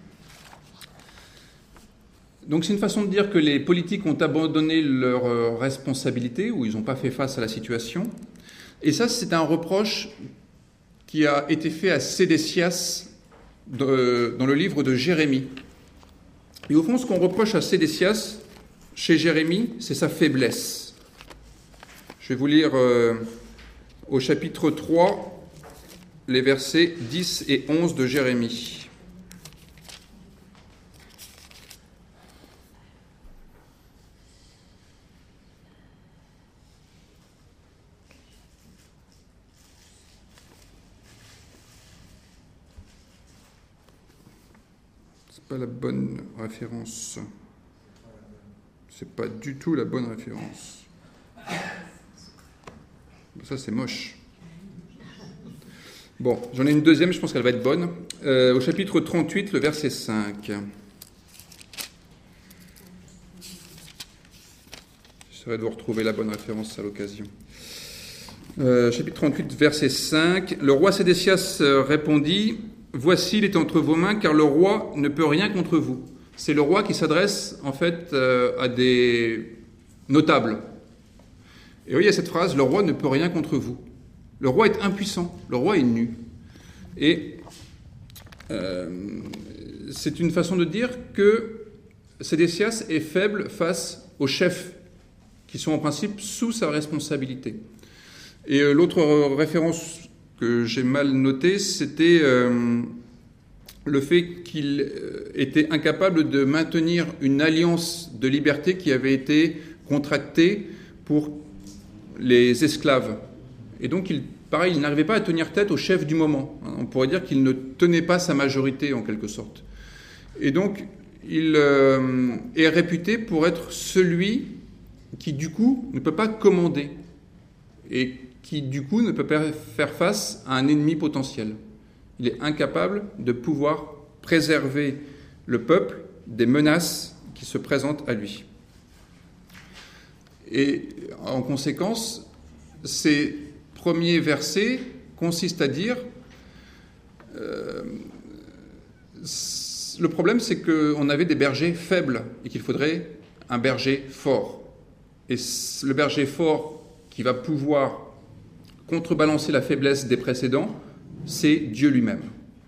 A: Donc, c'est une façon de dire que les politiques ont abandonné leurs euh, responsabilités, ou ils n'ont pas fait face à la situation. Et ça, c'est un reproche qui a été fait à Sédécias de, dans le livre de Jérémie. Et au fond, ce qu'on reproche à Sédécias, chez Jérémie, c'est sa faiblesse. Je vais vous lire euh, au chapitre trois, les versets dix et onze de Jérémie. C'est pas la bonne référence. C'est pas du tout la bonne référence. Ça, c'est moche. Bon, j'en ai une deuxième, je pense qu'elle va être bonne. Euh, au chapitre trente-huit, le verset cinq. J'essaierai de vous retrouver la bonne référence à l'occasion. Euh, chapitre trente-huit, verset cinq. Le roi Sédécias répondit: « Voici, il est entre vos mains, car le roi ne peut rien contre vous. » C'est le roi qui s'adresse, en fait, euh, à des notables. Et oui, il y a cette phrase, le roi ne peut rien contre vous. Le roi est impuissant, le roi est nu. Et euh, c'est une façon de dire que Sédécias est faible face aux chefs, qui sont en principe sous sa responsabilité. Et euh, l'autre référence que j'ai mal notée, c'était euh, le fait qu'il était incapable de maintenir une alliance de liberté qui avait été contractée pour les esclaves. Et donc, il, pareil, il n'arrivait pas à tenir tête au chef du moment. On pourrait dire qu'il ne tenait pas sa majorité, en quelque sorte. Et donc, il euh, est réputé pour être celui qui, du coup, ne peut pas commander et qui, du coup, ne peut pas faire face à un ennemi potentiel. Il est incapable de pouvoir préserver le peuple des menaces qui se présentent à lui. Et en conséquence, ces premiers versets consistent à dire euh, le problème, c'est qu'on avait des bergers faibles et qu'il faudrait un berger fort. Et le berger fort qui va pouvoir contrebalancer la faiblesse des précédents, c'est Dieu lui-même.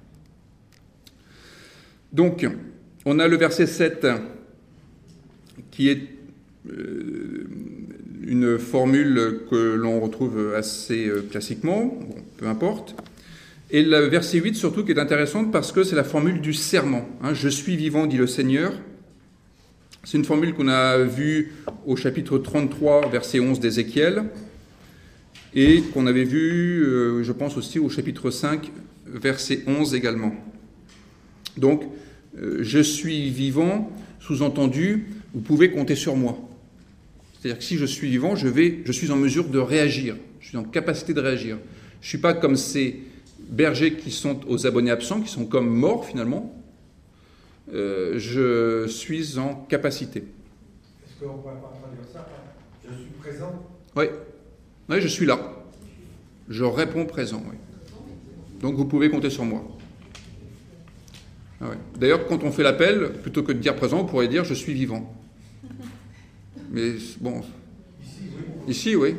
A: Donc, on a le verset sept qui est euh, une formule que l'on retrouve assez euh, classiquement, bon, peu importe. Et le verset huit surtout qui est intéressante parce que c'est la formule du serment. Hein, « Je suis vivant, dit le Seigneur ». C'est une formule qu'on a vue au chapitre trente-trois, verset onze d'Ézéchiel. et qu'on avait vu, euh, je pense aussi au chapitre cinq, verset onze également. Donc, euh, je suis vivant, sous-entendu, vous pouvez compter sur moi. C'est-à-dire que si je suis vivant, je, vais, je suis en mesure de réagir, je suis en capacité de réagir. Je ne suis pas comme ces bergers qui sont aux abonnés absents, qui sont comme morts finalement. Euh, je suis en capacité.
D: Est-ce qu'on ne pourrait pas traduire ça par je suis présent?
A: Oui, oui, je suis là. Je réponds présent, oui. Donc vous pouvez compter sur moi. Ah ouais. D'ailleurs, quand on fait l'appel, plutôt que de dire présent, on pourrait dire je suis vivant. Mais bon, ici, oui.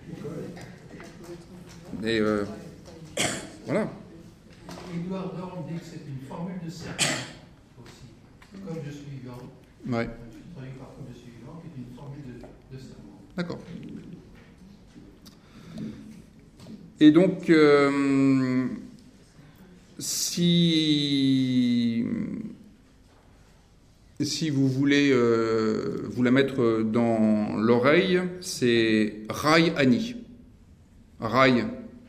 A: Mais euh, voilà.
D: Édouard Dorn dit que c'est une formule de serment aussi. Comme je suis vivant.
A: Ouais.
D: Je traduis par comme je suis vivant, qui est une formule de, de serment.
A: D'accord. Et donc, euh, si, si vous voulez euh, vous la mettre dans l'oreille, c'est Rai Ani. Rai,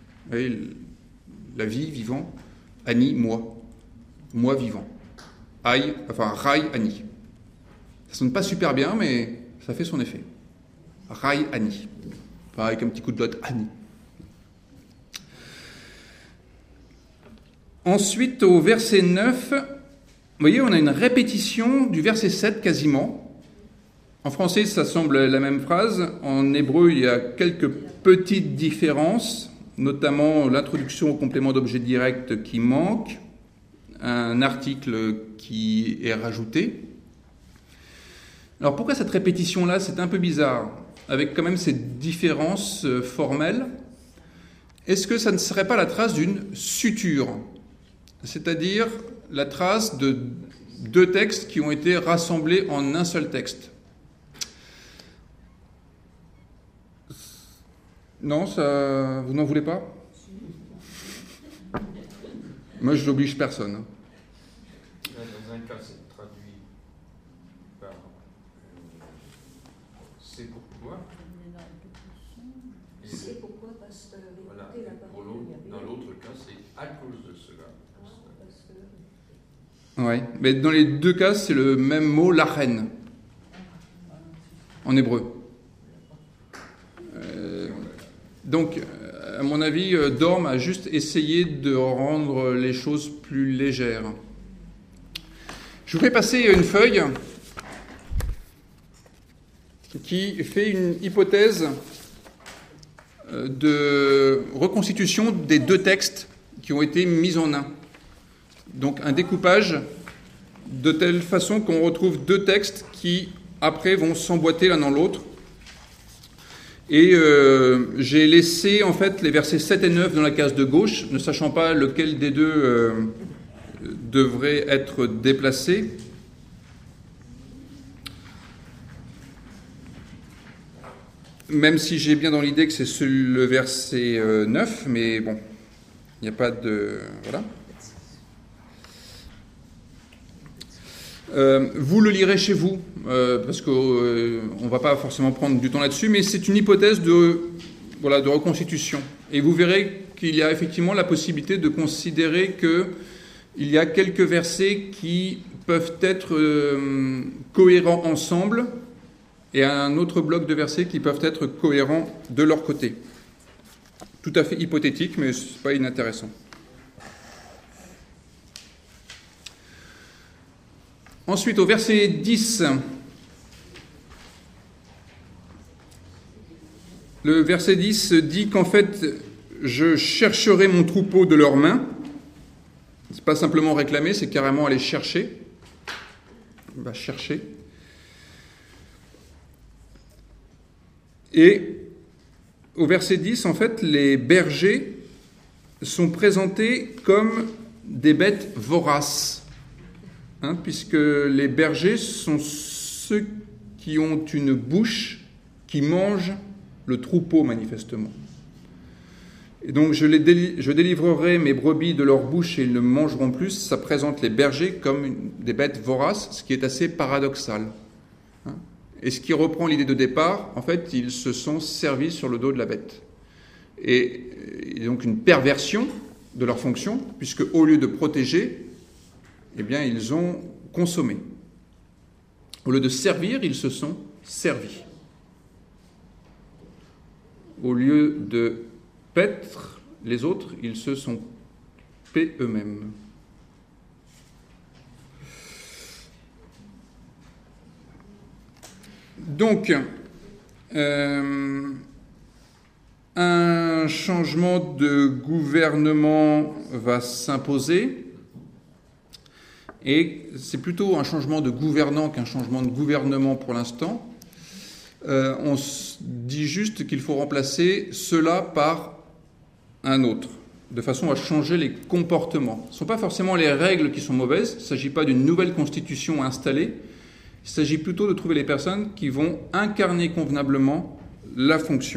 A: la vie, vivant. Ani, moi. Moi, vivant. Aïe, enfin, Rai Ani. Ça sonne pas super bien, mais ça fait son effet. Rai Ani. Enfin, avec un petit coup de doigt, Ani. Ensuite, au verset neuf, vous voyez, on a une répétition du verset sept quasiment. En français, ça semble la même phrase. En hébreu, il y a quelques petites différences, notamment l'introduction au complément d'objet direct qui manque, un article qui est rajouté. Alors pourquoi cette répétition-là? C'est un peu bizarre, avec quand même ces différences formelles. Est-ce que ça ne serait pas la trace d'une suture? C'est-à-dire la trace de deux textes qui ont été rassemblés en un seul texte. Non, ça, vous n'en voulez pas? Moi, je n'oblige personne.
F: Dans un cas, c'est traduit par euh, c'est pourquoi.
G: C'est pourquoi, pasteur.
F: Voilà. Pour l'autre, dans l'autre cas, c'est à cause de cela.
A: Oui, mais dans les deux cas, c'est le même mot, lachen, en hébreu. Euh, donc, à mon avis, Dorm a juste essayé de rendre les choses plus légères. Je vous fais passer une feuille qui fait une hypothèse de reconstitution des deux textes qui ont été mis en un. Donc un découpage de telle façon qu'on retrouve deux textes qui, après, vont s'emboîter l'un dans l'autre. Et euh, j'ai laissé, en fait, les versets sept et neuf dans la case de gauche, ne sachant pas lequel des deux euh, devrait être déplacé. Même si j'ai bien dans l'idée que c'est le verset euh, neuf, mais bon, il n'y a pas de... Voilà. Euh, vous le lirez chez vous, euh, parce qu'on euh, ne va pas forcément prendre du temps là-dessus, mais c'est une hypothèse de, voilà, de reconstitution. Et vous verrez qu'il y a effectivement la possibilité de considérer qu'il y a quelques versets qui peuvent être euh, cohérents ensemble, et un autre bloc de versets qui peuvent être cohérents de leur côté. Tout à fait hypothétique, mais ce n'est pas inintéressant. Ensuite, au verset dix, le verset dix dit qu'en fait, je chercherai mon troupeau de leurs mains. Ce n'est pas simplement réclamer, c'est carrément aller chercher. On va chercher. Et au verset dix, en fait, les bergers sont présentés comme des bêtes voraces. Hein, puisque les bergers sont ceux qui ont une bouche qui mange le troupeau, manifestement. Et donc, je, les déli- je délivrerai mes brebis de leur bouche et ils ne mangeront plus. Ça présente les bergers comme une, des bêtes voraces, ce qui est assez paradoxal. Hein, et ce qui reprend l'idée de départ, en fait, ils se sont servis sur le dos de la bête. et, et donc une perversion de leur fonction, puisque au lieu de protéger, eh bien, ils ont consommé. Au lieu de servir, ils se sont servis. Au lieu de paître les autres, ils se sont paix eux-mêmes. Donc, euh, un changement de gouvernement va s'imposer, et c'est plutôt un changement de gouvernant qu'un changement de gouvernement pour l'instant. Euh, on dit juste qu'il faut remplacer cela par un autre, de façon à changer les comportements. Ce ne sont pas forcément les règles qui sont mauvaises, il ne s'agit pas d'une nouvelle constitution installée, il s'agit plutôt de trouver les personnes qui vont incarner convenablement la fonction.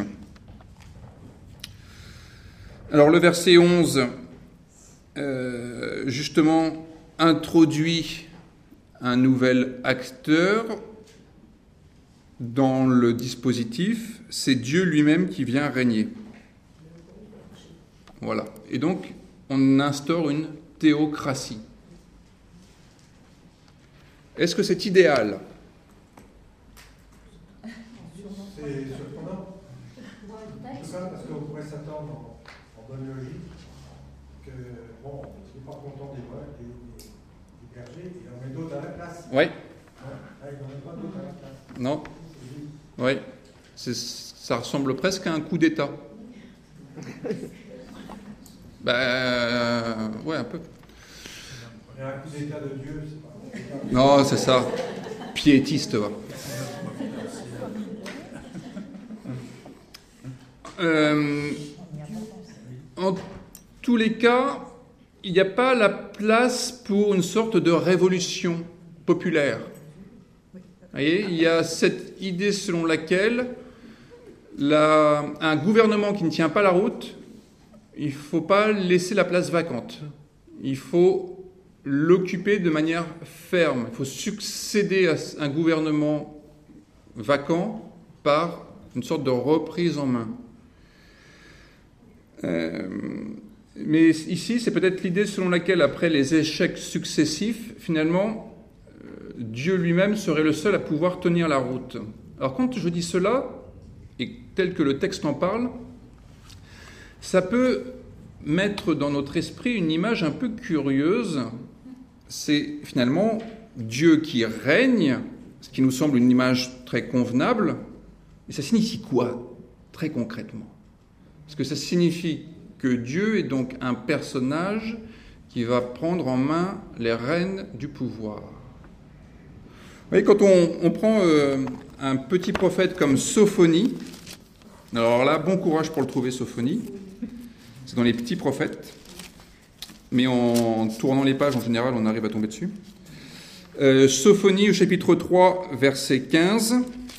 A: Alors le verset onze, euh, justement, introduit un nouvel acteur dans le dispositif, c'est Dieu lui-même qui vient régner. Voilà. Et donc, on instaure une théocratie. Est-ce que c'est idéal ?
D: C'est surprenant. C'est ça, parce qu'on pourrait s'attendre en, en bonne logique que, bon, on n'est pas content des voix, des, des, des bergers, et on met d'autres à la place.
A: Oui.
D: Là, il n'en met pas d'autres à la place.
A: Non. Oui. C'est, ça ressemble presque à un coup d'État. Ben, euh, ouais, un peu.
D: Et un coup d'État de Dieu, c'est pas...
A: Non, c'est ça. Piétiste, va. Euh, en tous les cas, il n'y a pas la place pour une sorte de révolution populaire. Vous voyez, il y a cette idée selon laquelle la, un gouvernement qui ne tient pas la route, il ne faut pas laisser la place vacante. Il faut l'occuper de manière ferme. Il faut succéder à un gouvernement vacant par une sorte de reprise en main. Euh, mais ici, c'est peut-être l'idée selon laquelle, après les échecs successifs, finalement, euh, Dieu lui-même serait le seul à pouvoir tenir la route. Alors quand je dis cela, et tel que le texte en parle, ça peut mettre dans notre esprit une image un peu curieuse. C'est finalement Dieu qui règne, ce qui nous semble une image très convenable. Et ça signifie quoi, très concrètement ? Parce que ça signifie que Dieu est donc un personnage qui va prendre en main les rênes du pouvoir. Vous voyez, quand on, on prend euh, un petit prophète comme Sophonie, alors là, bon courage pour le trouver, Sophonie, c'est dans les petits prophètes, mais en tournant les pages, en général, on arrive à tomber dessus. Euh, Sophonie, au chapitre trois, verset quinze.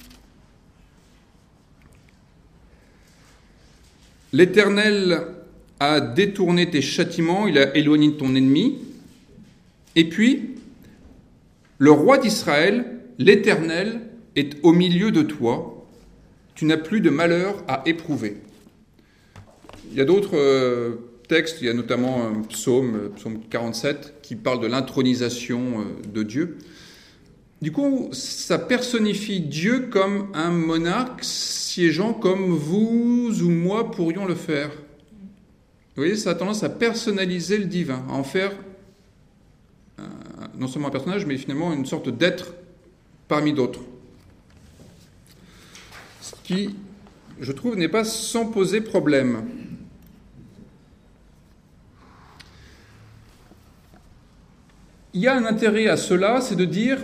A: « L'Éternel a détourné tes châtiments, il a éloigné ton ennemi. Et puis, le roi d'Israël, l'Éternel, est au milieu de toi. Tu n'as plus de malheur à éprouver. » Il y a d'autres euh, textes, il y a notamment un psaume, psaume quarante-sept, qui parle de l'intronisation euh, de Dieu. Du coup, ça personnifie Dieu comme un monarque siégeant comme vous ou moi pourrions le faire. Vous voyez, ça a tendance à personnaliser le divin, à en faire euh, non seulement un personnage, mais finalement une sorte d'être parmi d'autres. Ce qui, je trouve, n'est pas sans poser problème. Il y a un intérêt à cela, c'est de dire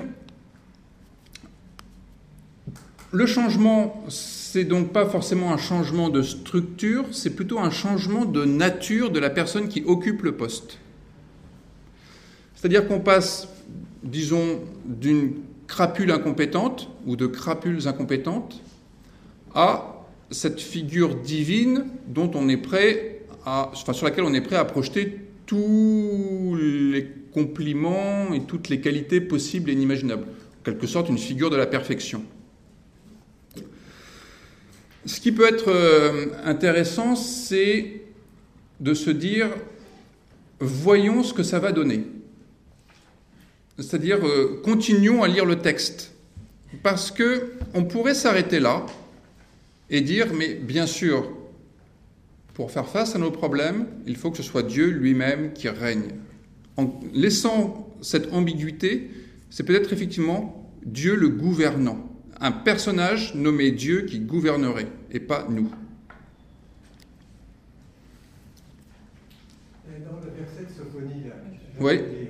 A: le changement, c'est donc pas forcément un changement de structure, c'est plutôt un changement de nature de la personne qui occupe le poste. C'est-à-dire qu'on passe, disons, d'une crapule incompétente ou de crapules incompétentes à cette figure divine dont on est prêt à, enfin, sur laquelle on est prêt à projeter tous les compliments et toutes les qualités possibles et inimaginables. En quelque sorte, une figure de la perfection. Ce qui peut être euh, intéressant, c'est de se dire, voyons ce que ça va donner. C'est-à-dire, euh, continuons à lire le texte. Parce que on pourrait s'arrêter là et dire, mais bien sûr, pour faire face à nos problèmes, il faut que ce soit Dieu lui-même qui règne. En laissant cette ambiguïté, c'est peut-être effectivement Dieu le gouvernant. Un personnage nommé Dieu qui gouvernerait, et pas nous.
D: Et dans le verset de Sophonie, là, je
A: Oui.
D: vais lire,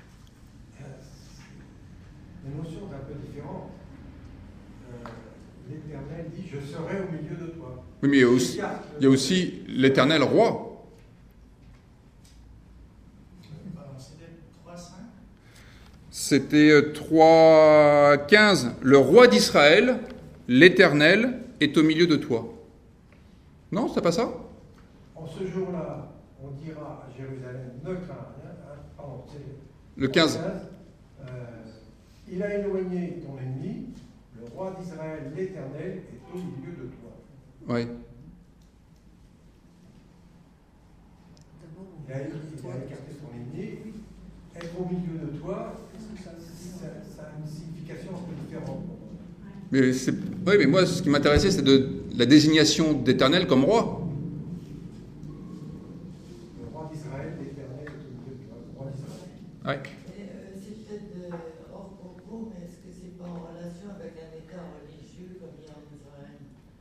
D: la notion est un peu différente. Euh, L'Éternel dit, je serai au milieu de toi.
A: Oui, mais il y a aussi, il y a aussi l'Éternel roi.
E: C'était trois cinq.
A: C'était trois quinze. Le roi d'Israël, l'Éternel, est au milieu de toi. Non, c'est pas ça?
D: En ce jour-là, on dira à Jérusalem, ne crains rien. Hein, pardon, c'est
A: Le quinze.
D: Euh, il a éloigné ton ennemi, le roi d'Israël, l'Éternel, est au milieu de toi.
A: Oui.
D: Il a, il a écarté son ennemi. Être au milieu de toi, ça, ça a une signification un peu différente.
A: Mais, c'est... oui, mais moi, ce qui m'intéressait, c'est de la désignation d'Éternel comme roi.
D: Le roi d'Israël, l'Éternel est au milieu de toi. Le roi d'Israël.
A: Ouais.
H: Et, euh, c'est peut-être euh, hors propos, mais est-ce que c'est pas en relation avec un État religieux comme il y a en Israël?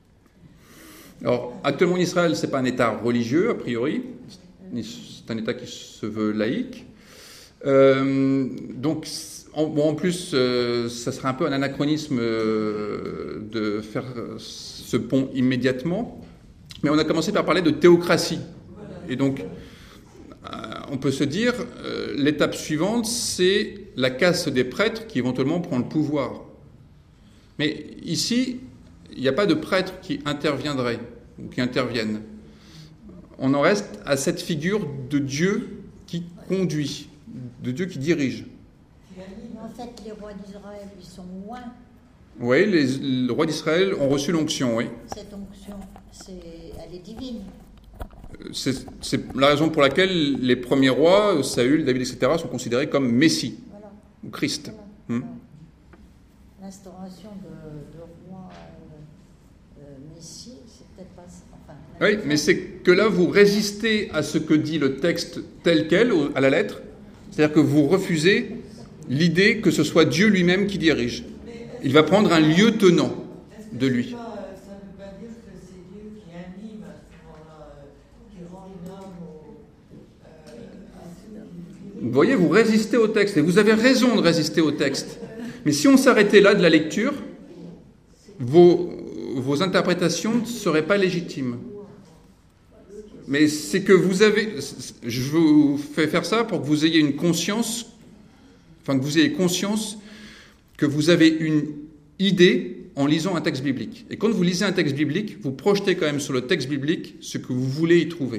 A: Alors, actuellement, Israël, ce n'est pas un État religieux, a priori. C'est un État qui se veut laïque. Euh, donc, en, bon, en plus, euh, ça serait un peu un anachronisme euh, de faire ce pont immédiatement. Mais on a commencé par parler de théocratie. Et donc, euh, on peut se dire, euh, l'étape suivante, c'est la casse des prêtres qui éventuellement prend le pouvoir. Mais ici, il n'y a pas de prêtres qui interviendraient ou qui interviennent. On en reste à cette figure de Dieu qui conduit, de Dieu qui dirige.
I: En fait, les rois d'Israël, ils sont loin.
A: Oui, les, les rois d'Israël ont reçu l'onction, oui.
I: Cette onction, c'est, elle est divine.
A: C'est, c'est la raison pour laquelle les premiers rois, Saül, David, et cetera, sont considérés comme Messie,
I: Voilà.
A: ou Christ.
I: Voilà.
A: Hmm.
I: L'instauration de, de roi euh, euh, Messie, c'est peut-être pas ça. Enfin,
A: Oui, mais c'est que là, vous résistez à ce que dit le texte tel quel, à la lettre. C'est-à-dire que vous refusez l'idée que ce soit Dieu lui-même qui dirige. Il va prendre un lieu tenant de lui.
H: Ça ne veut pas dire que c'est Dieu qui anime à ce moment-là, euh, qui rend une âme au, euh, à ceux qui...
A: Vous voyez, vous résistez au texte, et vous avez raison de résister au texte. Mais si on s'arrêtait là de la lecture, vos, vos interprétations ne seraient pas légitimes. Mais c'est que vous avez... Je vous fais faire ça pour que vous ayez une conscience, enfin que vous ayez conscience que vous avez une idée en lisant un texte biblique. Et quand vous lisez un texte biblique, vous projetez quand même sur le texte biblique ce que vous voulez y trouver.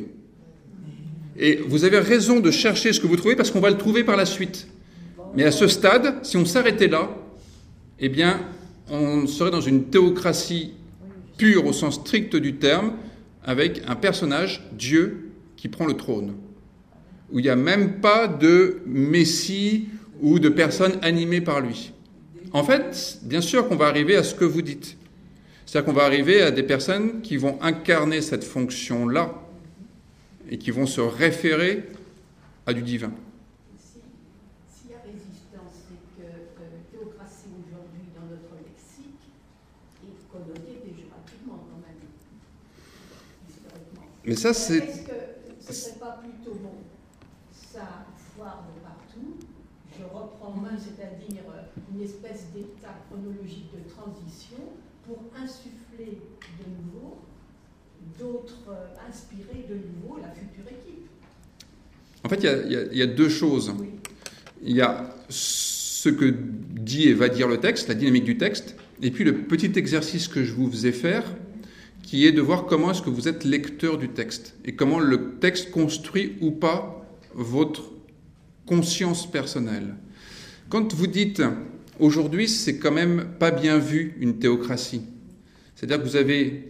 A: Et vous avez raison de chercher ce que vous trouvez parce qu'on va le trouver par la suite. Mais à ce stade, si on s'arrêtait là, eh bien, on serait dans une théocratie pure au sens strict du terme, avec un personnage, Dieu, qui prend le trône. Où il n'y a même pas de messie ou de personnes animées par lui. En fait, bien sûr qu'on va arriver à ce que vous dites. C'est-à-dire qu'on va arriver à des personnes qui vont incarner cette fonction-là et qui vont se référer à du divin.
J: S'il y a résistance, c'est que euh, théocratie aujourd'hui dans notre lexique est connotée péjorativement quand même, historiquement.
A: Mais ça, c'est...
J: Est-ce que ce ne serait pas plutôt bon, ça foire de partout, je reprends main, c'est-à-dire une espèce d'état chronologique de transition pour insuffler de nouveau, d'autres euh, inspirer de nouveau la future équipe.
A: En fait, il y a, il y a, il y a deux choses.
J: Oui.
A: Il y a ce que dit et va dire le texte, la dynamique du texte, et puis le petit exercice que je vous faisais faire, qui est de voir comment est-ce que vous êtes lecteur du texte, et comment le texte construit ou pas votre conscience personnelle. Quand vous dites aujourd'hui, c'est quand même pas bien vu une théocratie. C'est-à-dire que vous avez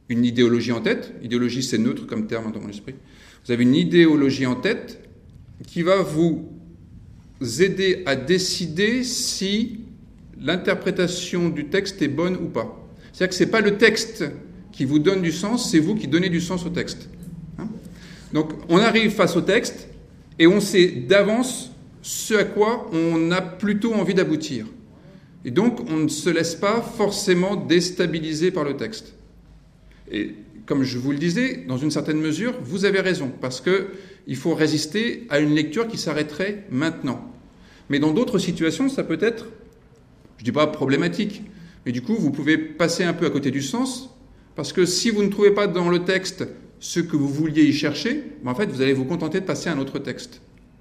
A: une idéologie en tête. Idéologie, c'est neutre comme terme dans mon esprit. Vous avez une idéologie en tête qui va vous aider à décider si l'interprétation du texte est bonne ou pas. C'est-à-dire que ce n'est pas le texte qui vous donne du sens, c'est vous qui donnez du sens au texte. Hein? Donc, on arrive face au texte et on sait d'avance ce à quoi on a plutôt envie d'aboutir. Et donc, on ne se laisse pas forcément déstabiliser par le texte. Et comme je vous le disais, dans une certaine mesure, vous avez raison, parce qu'il faut résister à une lecture qui s'arrêterait maintenant. Mais dans d'autres situations, ça peut être, je ne dis pas problématique, mais du coup, vous pouvez passer un peu à côté du sens, parce que si vous ne trouvez pas dans le texte ce que vous vouliez y chercher, ben en fait, vous allez vous contenter de passer à un autre texte.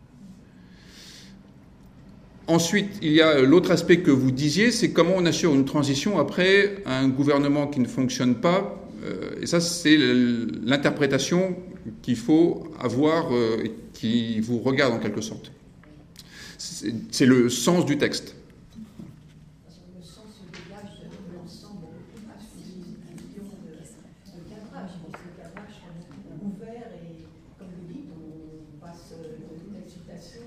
A: Ensuite, il y a l'autre aspect que vous disiez, c'est comment on assure une transition après un gouvernement qui ne fonctionne pas. Et ça, c'est l'interprétation qu'il faut avoir et qui vous regarde en quelque sorte. C'est le sens du texte.
J: Le sens se dégage de l'ensemble de cadrage. Le cadrage est ouvert et, comme vous dites, on passe de l'excitation,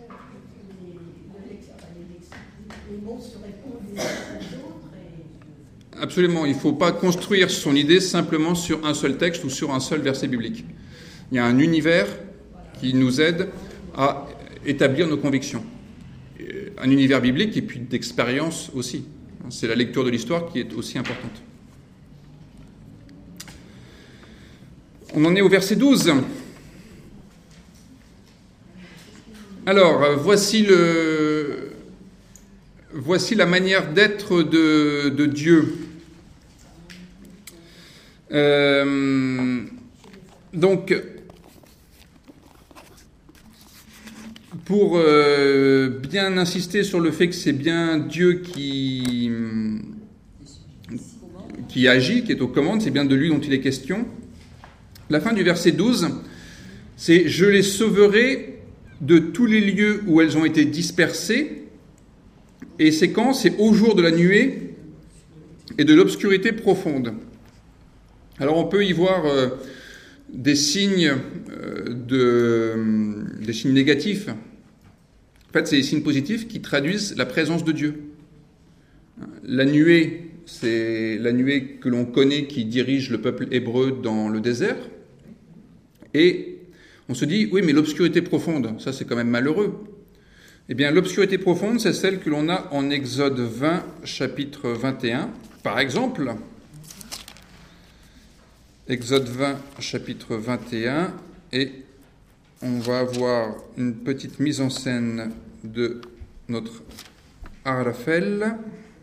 J: les mots se répondent les uns aux autres. Et...
A: Absolument, il ne faut pas construire son idée simplement sur un seul texte ou sur un seul verset biblique. Il y a un univers qui nous aide à établir nos convictions. Un univers biblique et puis d'expérience aussi. C'est la lecture de l'histoire qui est aussi importante. On en est au verset douze. Alors, voici, le, voici la manière d'être de, de Dieu. Euh, donc, pour euh, bien insister sur le fait que c'est bien Dieu qui, qui agit, qui est aux commandes, c'est bien de lui dont il est question. La fin du verset douze, c'est « Je les sauverai de tous les lieux où elles ont été dispersées ». Et c'est quand ? C'est au jour de la nuée et de l'obscurité profonde. Alors on peut y voir euh, des signes, euh, de, des signes négatifs. En fait, c'est des signes positifs qui traduisent la présence de Dieu. La nuée, c'est la nuée que l'on connaît qui dirige le peuple hébreu dans le désert. Et on se dit, oui, mais l'obscurité profonde, ça c'est quand même malheureux. Eh bien, l'obscurité profonde, c'est celle que l'on a en Exode vingt, chapitre vingt et un. Par exemple, Exode vingt, chapitre vingt et un, et on va avoir une petite mise en scène de notre Arafel.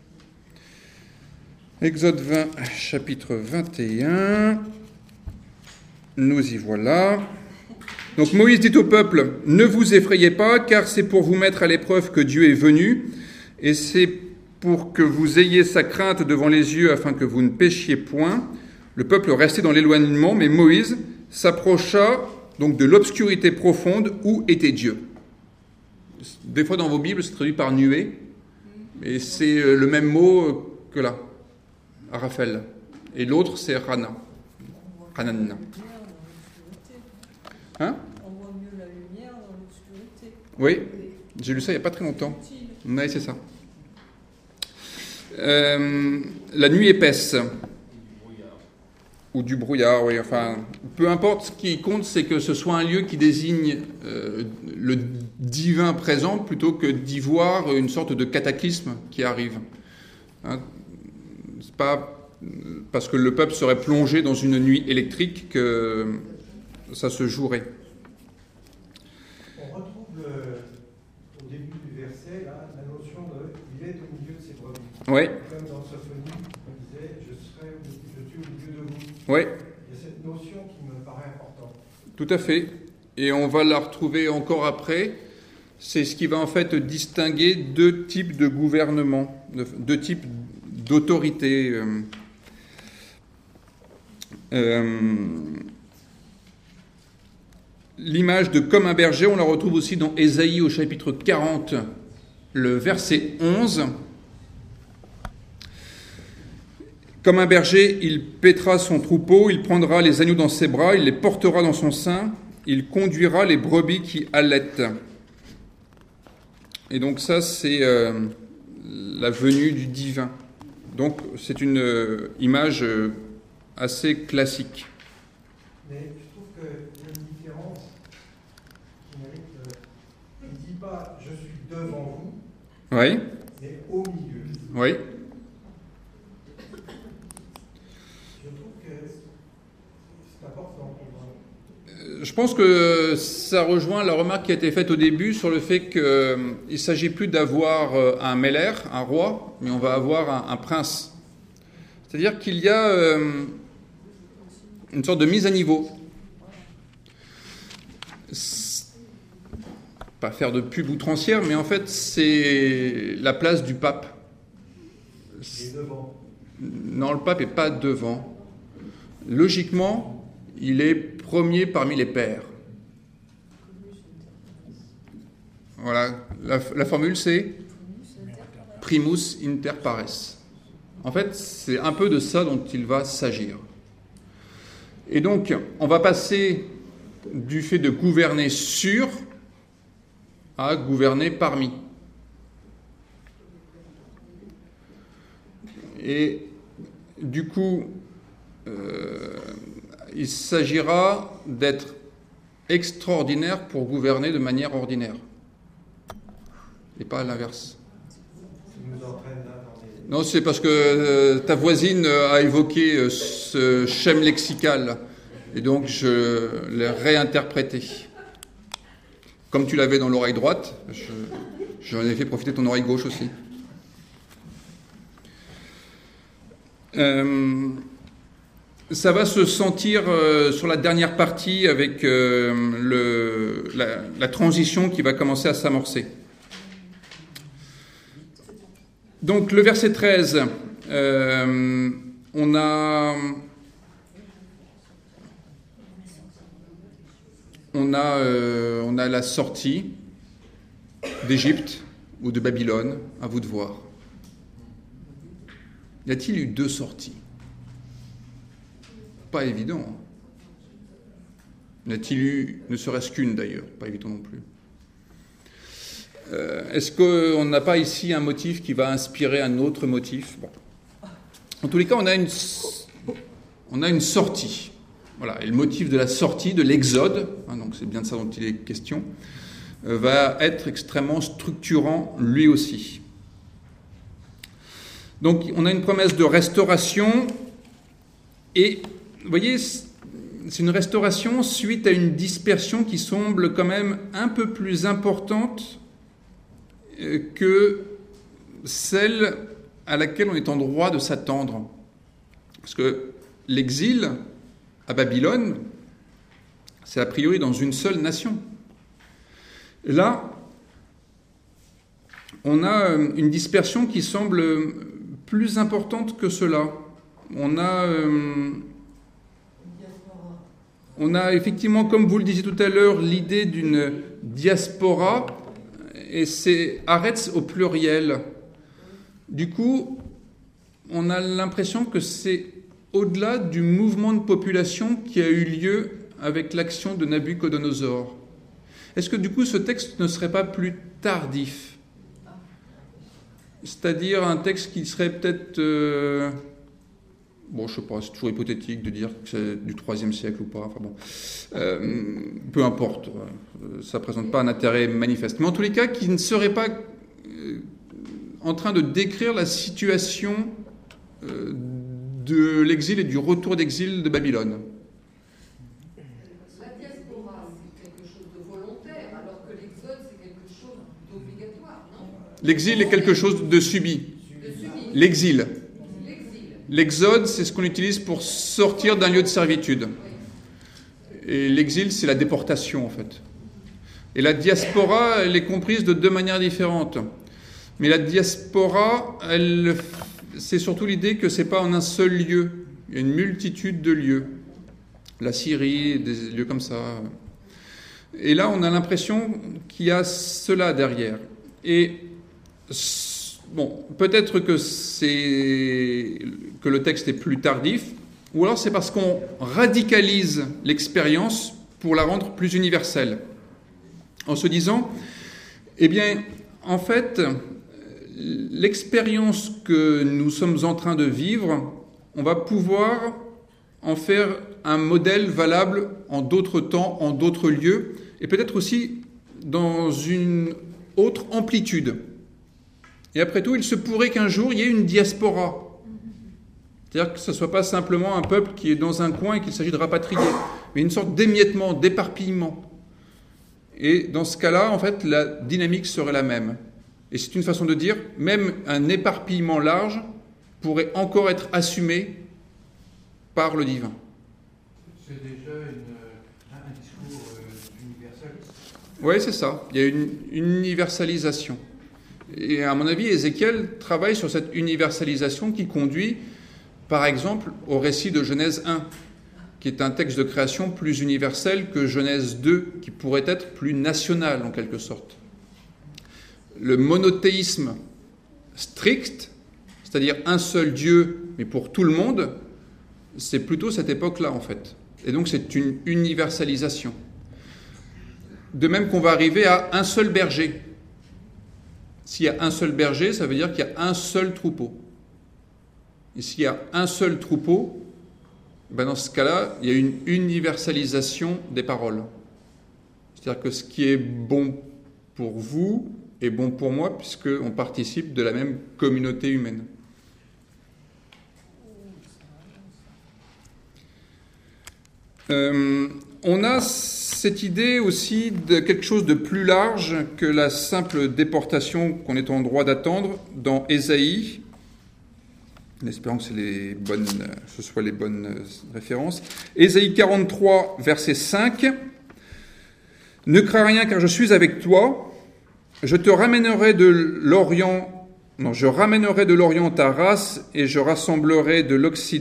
A: Exode vingt, chapitre vingt et un, nous y voilà. Donc Moïse dit au peuple, « Ne vous effrayez pas, car c'est pour vous mettre à l'épreuve que Dieu est venu, et c'est pour que vous ayez sa crainte devant les yeux, afin que vous ne péchiez point. » Le peuple restait dans l'éloignement, mais Moïse s'approcha donc de l'obscurité profonde où était Dieu. Des fois dans vos Bibles, c'est traduit par nuée, et c'est le même mot que là, Arafel. Et l'autre, c'est Rana. Hananina. Hein ?
G: On voit mieux la lumière dans l'obscurité.
A: Oui, j'ai lu ça il n'y a pas très longtemps. Oui, c'est ça. Euh, la nuit épaisse. Ou du brouillard, oui. Enfin, peu importe, ce qui compte, c'est que ce soit un lieu qui désigne euh, le divin présent plutôt que d'y voir une sorte de cataclysme qui arrive. Hein, c'est pas parce que le peuple serait plongé dans une nuit électrique que ça se jouerait.
D: On retrouve le, au début du verset là, la notion de « il est au milieu de ses brebis ».
A: Oui.
D: Comme dans Sophonie, on disait « je serai, je suis au milieu de vous ».
A: Oui.
D: Il y a cette notion qui me paraît importante.
A: Tout à fait. Et on va la retrouver encore après. C'est ce qui va en fait distinguer deux types de gouvernement, deux types d'autorité. Euh, euh, L'image de comme un berger, on la retrouve aussi dans Ésaïe au chapitre quarante, le verset onze. Comme un berger, il paîtra son troupeau, il prendra les agneaux dans ses bras, il les portera dans son sein, il conduira les brebis qui allaitent. Et donc ça, c'est euh, la venue du divin. Donc c'est une euh, image euh, assez classique.
D: Mais je trouve qu'il y a une différence qui mérite. Euh, il ne dit pas je suis devant vous,
A: Oui.
D: mais au milieu.
A: Oui.
D: Je trouve que c'est important pour moi.
A: Je pense que ça rejoint la remarque qui a été faite au début sur le fait qu'il ne s'agit plus d'avoir un Meller, un roi, mais on va avoir un, un prince. C'est-à-dire qu'il y a euh, une sorte de mise à niveau. C'est pas faire de pub outrancière, mais en fait, c'est la place du pape.
D: Il est devant.
A: Non, le pape n'est pas devant. Logiquement, il est premier parmi les pairs. Voilà, la, la formule c'est primus inter pares. En fait, c'est un peu de ça dont il va s'agir. Et donc, on va passer du fait de gouverner sur à gouverner parmi. Et du coup, euh, il s'agira d'être extraordinaire pour gouverner de manière ordinaire. Et pas à l'inverse. Non, c'est parce que euh, ta voisine a évoqué euh, ce schème lexical. Et donc, je l'ai réinterprété. Comme tu l'avais dans l'oreille droite, je, j'en ai fait profiter ton oreille gauche aussi. Euh, ça va se sentir euh, sur la dernière partie avec euh, le, la, la transition qui va commencer à s'amorcer. Donc le verset treize, euh, on a, on, a, euh, on a la sortie d'Égypte ou de Babylone, à vous de voir. Y a-t-il eu deux sorties? Pas évident. Hein. Y a-t-il eu ne serait-ce qu'une d'ailleurs? Pas évident non plus. Euh, est-ce qu'on n'a pas ici un motif qui va inspirer un autre motif? Bon. En tous les cas, on a une, on a une sortie. Voilà. Et le motif de la sortie, de l'exode, hein, donc c'est bien de ça dont il est question, euh, va être extrêmement structurant lui aussi. Donc on a une promesse de restauration et, vous voyez, c'est une restauration suite à une dispersion qui semble quand même un peu plus importante que celle à laquelle on est en droit de s'attendre. Parce que l'exil à Babylone, c'est a priori dans une seule nation. Là, on a une dispersion qui semble plus importante que cela. On a, euh, on a effectivement, comme vous le disiez tout à l'heure, l'idée d'une diaspora, et c'est Haaretz au pluriel. Du coup, on a l'impression que c'est au-delà du mouvement de population qui a eu lieu avec l'action de Nabuchodonosor. Est-ce que du coup ce texte ne serait pas plus tardif? C'est-à-dire un texte qui serait peut-être... Euh, bon, je ne sais pas, c'est toujours hypothétique de dire que c'est du troisième siècle ou pas. Enfin bon, euh, peu importe, ça ne présente pas un intérêt manifeste. Mais en tous les cas, qui ne serait pas euh, en train de décrire la situation euh, de l'exil et du retour d'exil de Babylone.
B: La diaspora, c'est quelque chose de volontaire, alors que l'exode, c'est quelque chose d'obligatoire, non?
A: L'exil est quelque chose de subi.
B: De subi.
A: L'exil.
B: L'exil.
A: L'exode, c'est ce qu'on utilise pour sortir d'un lieu de servitude. Et l'exil, c'est la déportation, en fait. Et la diaspora, elle est comprise de deux manières différentes. Mais la diaspora, elle, c'est surtout l'idée que ce n'est pas en un seul lieu. Il y a une multitude de lieux. La Syrie, des lieux comme ça. Et là, on a l'impression qu'il y a cela derrière. Et bon, peut-être que, c'est, que le texte est plus tardif, ou alors c'est parce qu'on radicalise l'expérience pour la rendre plus universelle, en se disant, eh bien, en fait, l'expérience que nous sommes en train de vivre, on va pouvoir en faire un modèle valable en d'autres temps, en d'autres lieux, et peut-être aussi dans une autre amplitude. Et après tout, il se pourrait qu'un jour, il y ait une diaspora. C'est-à-dire que ce ne soit pas simplement un peuple qui est dans un coin et qu'il s'agit de rapatrier, mais une sorte d'émiettement, d'éparpillement. Et dans ce cas-là, en fait, la dynamique serait la même. Et c'est une façon de dire, même un éparpillement large pourrait encore être assumé par le divin.
D: C'est déjà une, un discours euh, universaliste.
A: Oui, c'est ça. Il y a une, une universalisation. Et à mon avis, Ézéchiel travaille sur cette universalisation qui conduit, par exemple, au récit de Genèse un, qui est un texte de création plus universel que Genèse deux, qui pourrait être plus national en quelque sorte. Le monothéisme strict, c'est-à-dire un seul Dieu, mais pour tout le monde, c'est plutôt cette époque-là en fait. Et donc c'est une universalisation. De même qu'on va arriver à un seul berger. S'il y a un seul berger, ça veut dire qu'il y a un seul troupeau. Et s'il y a un seul troupeau, ben dans ce cas-là, il y a une universalisation des paroles. C'est-à-dire que ce qui est bon pour vous est bon pour moi, puisqu'on participe de la même communauté humaine. Euh, on a cette idée aussi de quelque chose de plus large que la simple déportation qu'on est en droit d'attendre dans Ésaïe, en espérant que c'est les bonnes, ce soit les bonnes références. Ésaïe quarante-trois, verset cinq. « Ne crains rien, car je suis avec toi. Je te ramènerai de l'Orient, non, je ramènerai de l'Orient ta race, et je rassemblerai de l'Occident. »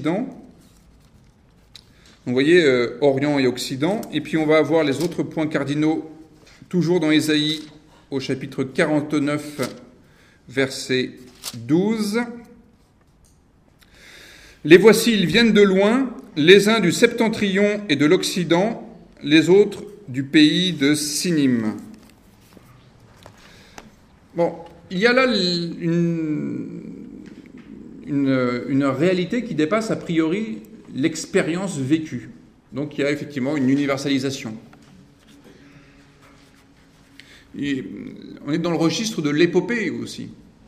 A: Vous voyez, euh, Orient et Occident. Et puis on va avoir les autres points cardinaux, toujours dans Ésaïe, au chapitre quarante-neuf, verset douze. « Les voici, ils viennent de loin, les uns du septentrion et de l'Occident, les autres du pays de Sinim. » Bon, il y a là une, une, une réalité qui dépasse a priori l'expérience vécue. Donc il y a effectivement une universalisation. Et on est dans le registre de l'épopée aussi.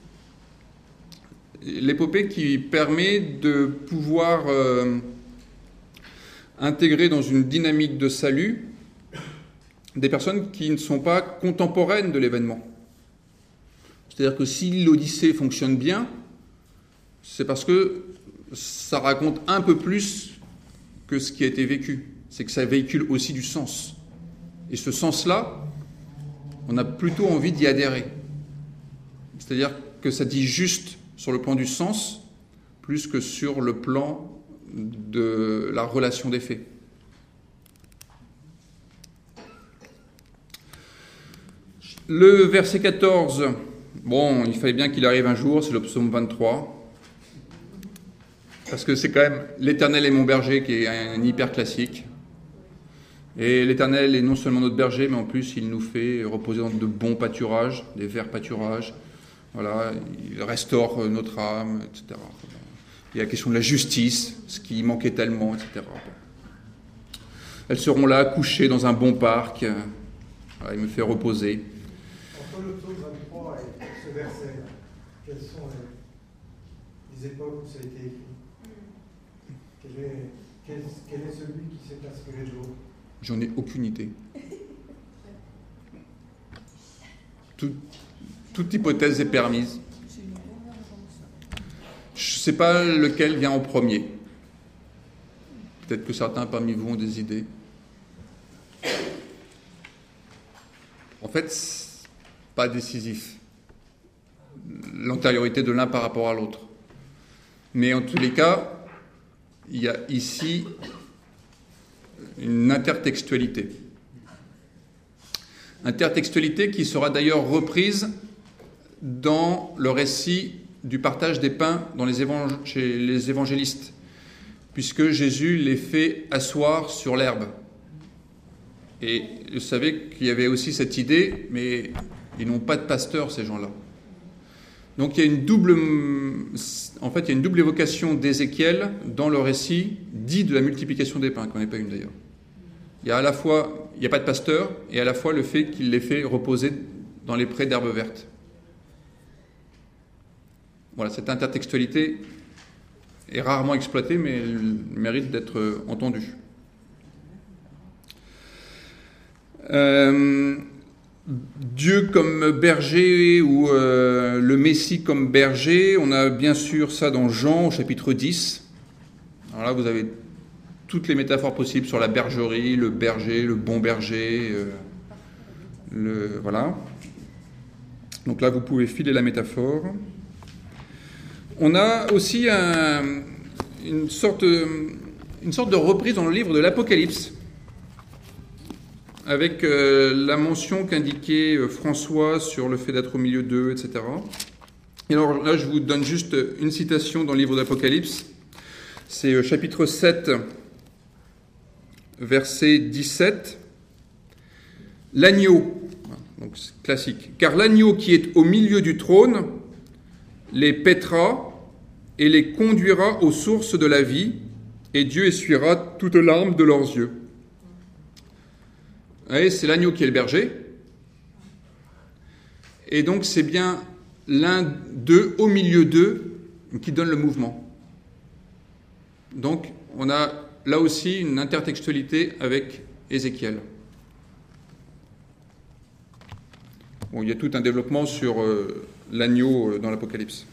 A: L'épopée qui permet de pouvoir euh, intégrer dans une dynamique de salut des personnes qui ne sont pas contemporaines de l'événement. C'est-à-dire que si l'Odyssée fonctionne bien, c'est parce que ça raconte un peu plus que ce qui a été vécu. C'est que ça véhicule aussi du sens. Et ce sens-là, on a plutôt envie d'y adhérer. C'est-à-dire que ça dit juste sur le plan du sens, plus que sur le plan de la relation des faits. Le verset quatorze, bon, il fallait bien qu'il arrive un jour, c'est le psaume vingt-trois. Parce que c'est quand même « L'Éternel est mon berger » qui est un hyper classique. Et l'Éternel est non seulement notre berger, mais en plus il nous fait reposer dans de bons pâturages, des verts pâturages. Voilà, il restaure notre âme, et cetera. Il y a la question de la justice, ce qui manquait tellement, et cetera. Elles seront là, couchées dans un bon parc. Voilà, il me fait reposer.
K: Entre le psaume vingt-trois et ce verset, quelles sont les, les époques où ça a été écrit? Quel est, quel, quel est celui qui s'est inspiré de l'autre?
A: J'en ai aucune idée. Tout, toute hypothèse est permise. Je ne sais pas lequel vient en premier. Peut-être que certains parmi vous ont des idées. En fait, c'est pas décisif. L'antériorité de l'un par rapport à l'autre. Mais en tous les cas, il y a ici une intertextualité. Intertextualité qui sera d'ailleurs reprise dans le récit du partage des pains dans les évang- chez les évangélistes, puisque Jésus les fait asseoir sur l'herbe. Et vous savez qu'il y avait aussi cette idée, mais ils n'ont pas de pasteur, ces gens-là. Donc il y a une double, en fait, il y a une double évocation d'Ézéchiel dans le récit dit de la multiplication des pains, qu'on n'est pas une d'ailleurs. Il y a à la fois, il n'y a pas de pasteur, et à la fois le fait qu'il les fait reposer dans les prés d'herbes vertes. Voilà, cette intertextualité est rarement exploitée, mais elle mérite d'être entendue. Euh, Dieu comme berger ou euh, le Messie comme berger, on a bien sûr ça dans Jean au chapitre dix. Alors là, vous avez toutes les métaphores possibles sur la bergerie, le berger, le bon berger, euh, le, voilà. Donc là, vous pouvez filer la métaphore. On a aussi un, une, sorte, une sorte de reprise dans le livre de l'Apocalypse, avec euh, la mention qu'indiquait euh, François sur le fait d'être au milieu d'eux, et cetera. Et alors là, je vous donne juste une citation dans le livre d'Apocalypse. C'est euh, chapitre sept, verset dix-sept. L'agneau, donc c'est classique, car l'agneau qui est au milieu du trône les paîtra et les conduira aux sources de la vie, et Dieu essuiera toute larme de leurs yeux. Vous voyez, c'est l'agneau qui est le berger. Et donc, c'est bien l'un d'eux, au milieu d'eux, qui donne le mouvement. Donc, on a là aussi une intertextualité avec Ézéchiel. Bon, il y a tout un développement sur euh, l'agneau euh, dans l'Apocalypse.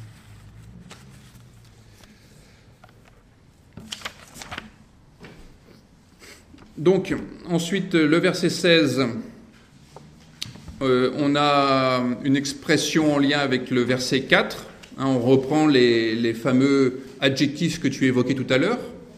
A: Donc, ensuite, le verset seize, euh, on a une expression en lien avec le verset quatre. Hein, on reprend les, les fameux adjectifs que tu évoquais tout à l'heure.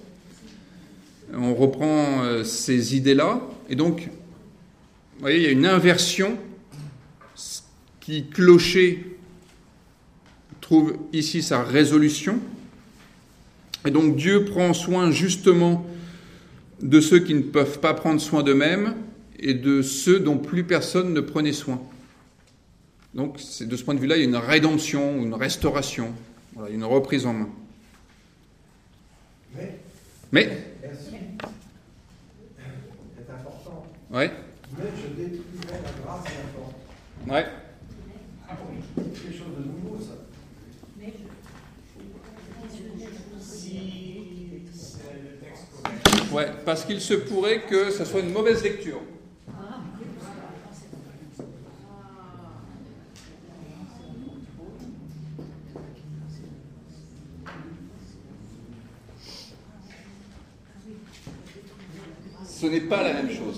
A: On reprend euh, ces idées-là. Et donc, vous voyez, il y a une inversion qui, clocher, trouve ici sa résolution. Et donc, Dieu prend soin justement de ceux qui ne peuvent pas prendre soin d'eux-mêmes et de ceux dont plus personne ne prenait soin. Donc, c'est, de ce point de vue-là, il y a une rédemption, une restauration, voilà, une reprise en main.
K: Mais, Mais merci. C'est important.
A: Ouais.
K: Mais je détruirai la grâce et la force.
A: Ouais.
K: C'est quelque chose de nouveau, ça.
A: Ouais, parce qu'il se pourrait que ça soit une mauvaise lecture. Ce n'est pas la même chose.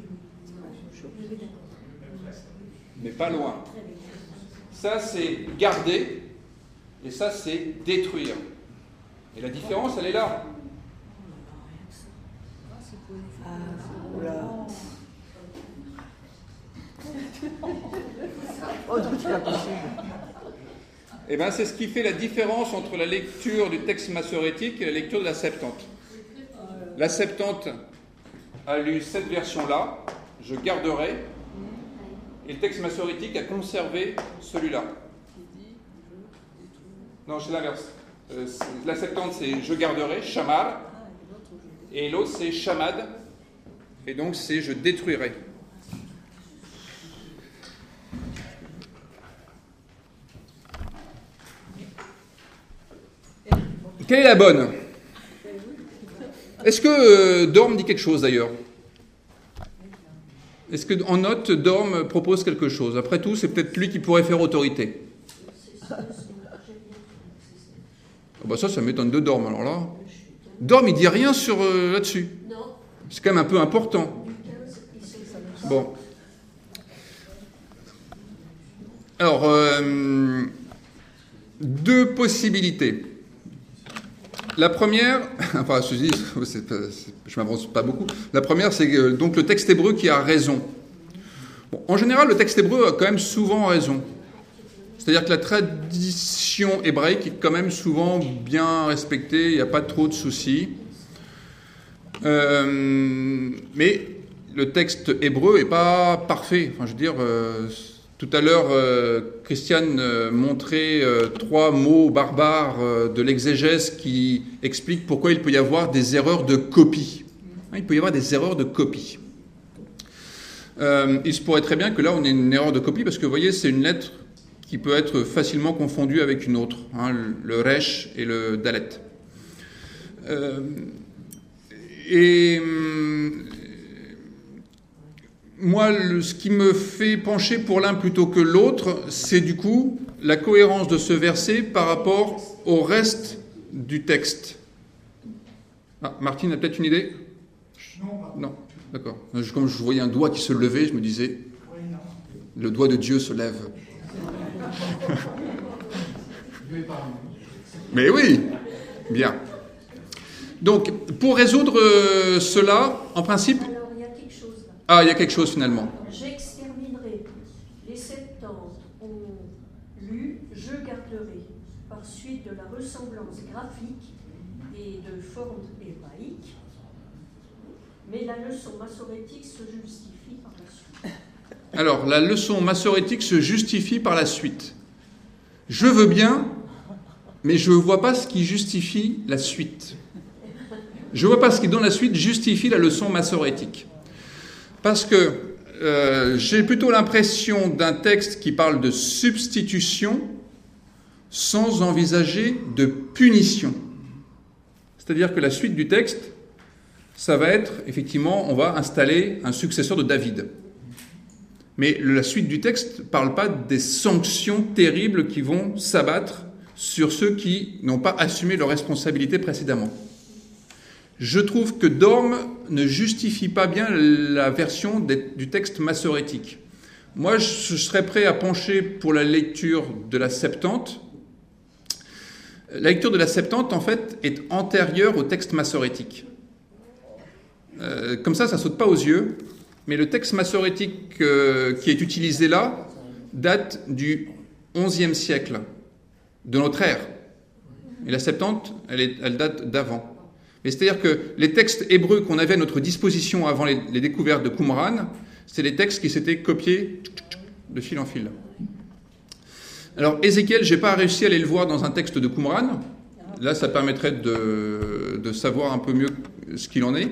A: Mais pas loin. Ça, c'est garder, et ça, c'est détruire. Et la différence, elle est là. Eh bien, c'est ce qui fait la différence entre la lecture du texte massorétique et la lecture de la Septante. La Septante a lu cette version-là, je garderai, et le texte massorétique a conservé celui-là. Non, c'est l'inverse. Euh, la Septante, c'est je garderai, shamar, et l'autre, c'est shamad, et donc c'est je détruirai. Quelle est la bonne? Est-ce que euh, Dorme dit quelque chose d'ailleurs? Est-ce qu'en note, Dorme propose quelque chose? Après tout, c'est peut-être lui qui pourrait faire autorité. Ah bah ça, ça m'étonne de Dorme alors là. Dorme, il dit rien sur euh, là-dessus. C'est quand même un peu important. Bon. Alors, euh, deux possibilités. La première, enfin, je dis, c'est pas, c'est, je m'avance pas beaucoup. La première, c'est euh, donc le texte hébreu qui a raison. Bon, en général, le texte hébreu a quand même souvent raison. C'est-à-dire que la tradition hébraïque est quand même souvent bien respectée, il n'y a pas trop de soucis. Euh, mais le texte hébreu n'est pas parfait. Enfin, je veux dire, euh, tout à l'heure, euh, Christiane euh, montrait euh, trois mots barbares euh, de l'exégèse qui expliquent pourquoi il peut y avoir des erreurs de copie. Hein, il peut y avoir des erreurs de copie. Euh, il se pourrait très bien que là, on ait une erreur de copie, parce que vous voyez, c'est une lettre qui peut être facilement confondue avec une autre, hein, le resh et le dalet. Euh, et euh, moi, le, ce qui me fait pencher pour l'un plutôt que l'autre, c'est du coup la cohérence de ce verset par rapport au reste du texte. Ah, Martine a peut-être une idée ?
E: Non.
A: Non, d'accord. Comme je voyais un doigt qui se levait, je me disais, le doigt de Dieu se lève. Mais oui, bien. Donc, pour résoudre euh, cela, en principe...
L: Alors, il y a quelque chose là.
A: Ah, il y a quelque chose finalement.
L: J'exterminerai les septante ont lu, je garderai, par suite de la ressemblance graphique et de forme hébraïque, mais la leçon massorétique se justifie par la suite.
A: Alors, la leçon massorétique se justifie par la suite. Je veux bien, mais je ne vois pas ce qui justifie la suite. Je ne vois pas ce qui, dans la suite, justifie la leçon massorétique. Parce que euh, j'ai plutôt l'impression d'un texte qui parle de substitution sans envisager de punition. C'est-à-dire que la suite du texte, ça va être, effectivement, on va installer un successeur de David. Mais la suite du texte ne parle pas des sanctions terribles qui vont s'abattre sur ceux qui n'ont pas assumé leurs responsabilités précédemment. Je trouve que Dorme ne justifie pas bien la version du texte massorétique. Moi, je serais prêt à pencher pour la lecture de la Septante. La lecture de la Septante, en fait, est antérieure au texte massorétique. Euh, comme ça, ça ne saute pas aux yeux. Mais le texte massorétique euh, qui est utilisé là date du onzième siècle, de notre ère. Et la Septante, elle, est, elle date d'avant. Mais c'est-à-dire que les textes hébreux qu'on avait à notre disposition avant les, les découvertes de Qumran, c'est les textes qui s'étaient copiés de fil en fil. Alors, Ézéchiel, je n'ai pas réussi à aller le voir dans un texte de Qumran. Là, ça permettrait de, de savoir un peu mieux ce qu'il en est.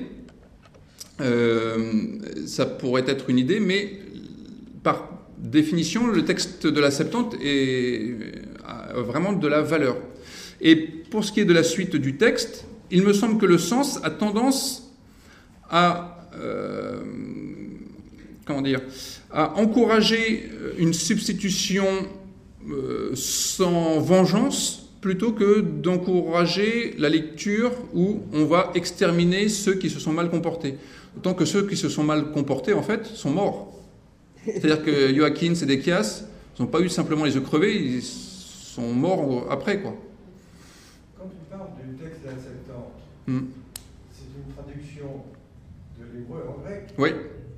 A: Euh, ça pourrait être une idée, mais par définition, le texte de la Septante est, a vraiment de la valeur. Et pour ce qui est de la suite du texte, il me semble que le sens a tendance à, euh, comment dire, à encourager une substitution euh, sans vengeance plutôt que d'encourager la lecture où on va exterminer ceux qui se sont mal comportés. D'autant que ceux qui se sont mal comportés, en fait, sont morts. C'est-à-dire que Joachim, Sédéchias, ils n'ont pas eu simplement les yeux crevés, ils sont morts après, quoi.
K: Quand tu parles du texte de la Septante,
A: mm.
K: c'est une traduction de l'hébreu en grec.
A: Oui.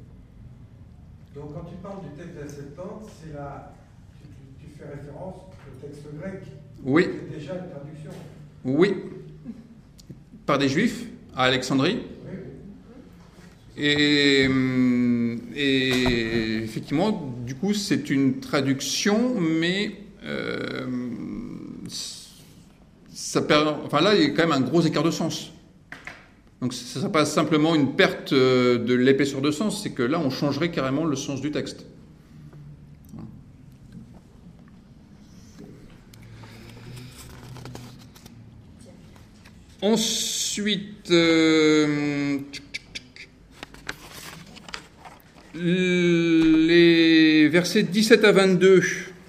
K: Donc quand tu parles du texte de la Septante, c'est la... tu, tu, tu fais référence au texte grec.
A: Oui.
K: C'est déjà une traduction.
A: Oui. Par des Juifs, à Alexandrie.
K: Oui.
A: Et, et effectivement, du coup, c'est une traduction, mais euh, ça perd, enfin là, il y a quand même un gros écart de sens. Donc ça n'est pas simplement une perte de l'épaisseur de sens, c'est que là, on changerait carrément le sens du texte. Ensuite, euh, les versets dix-sept à vingt-deux,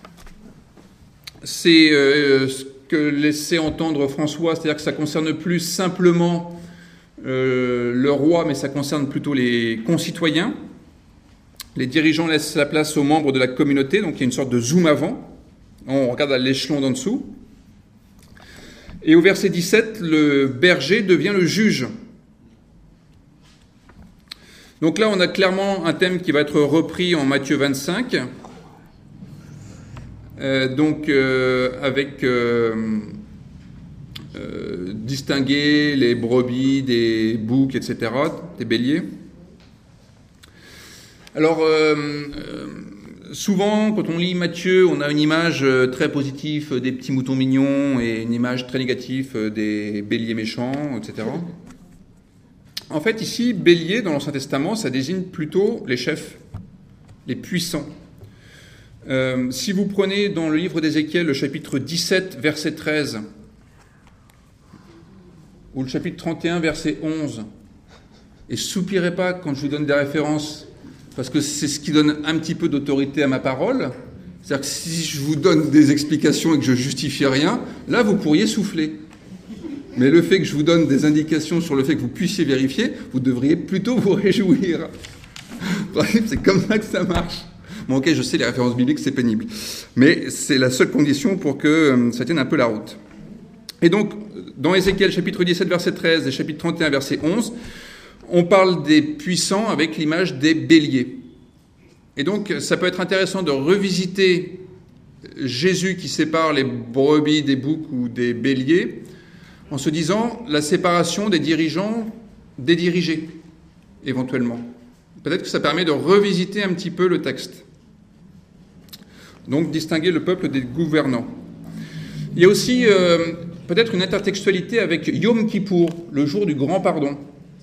A: c'est euh, ce que laissait entendre François, c'est-à-dire que ça ne concerne plus simplement euh, le roi, mais ça concerne plutôt les concitoyens. Les dirigeants laissent la place aux membres de la communauté, donc il y a une sorte de zoom avant. On regarde à l'échelon d'en dessous. Et au verset dix-sept, le berger devient le juge. Donc là, on a clairement un thème qui va être repris en Matthieu vingt-cinq. Euh, donc, euh, avec euh, euh, distinguer les brebis des boucs, et cetera, des béliers. Alors, euh, euh, souvent, quand on lit Matthieu, on a une image très positive des petits moutons mignons et une image très négative des béliers méchants, et cetera. En fait, ici, bélier, dans l'Ancien Testament, ça désigne plutôt les chefs, les puissants. Euh, si vous prenez dans le livre d'Ézéchiel le chapitre dix-sept, verset treize, ou le chapitre trente et un, verset onze, et soupirez pas quand je vous donne des références, parce que c'est ce qui donne un petit peu d'autorité à ma parole. C'est-à-dire que si je vous donne des explications et que je justifie rien, là, vous pourriez souffler. Mais le fait que je vous donne des indications sur le fait que vous puissiez vérifier, vous devriez plutôt vous réjouir. C'est comme ça que ça marche. Bon, ok, je sais, les références bibliques, c'est pénible. Mais c'est la seule condition pour que ça tienne un peu la route. Et donc, dans Ézéchiel, chapitre dix-sept, verset treize, et chapitre trente et un, verset onze, on parle des puissants avec l'image des béliers. Et donc, ça peut être intéressant de revisiter Jésus qui sépare les brebis des boucs ou des béliers, en se disant la séparation des dirigeants des dirigés, éventuellement. Peut-être que ça permet de revisiter un petit peu le texte. Donc, distinguer le peuple des gouvernants. Il y a aussi euh, peut-être une intertextualité avec Yom Kippour, le jour du grand pardon,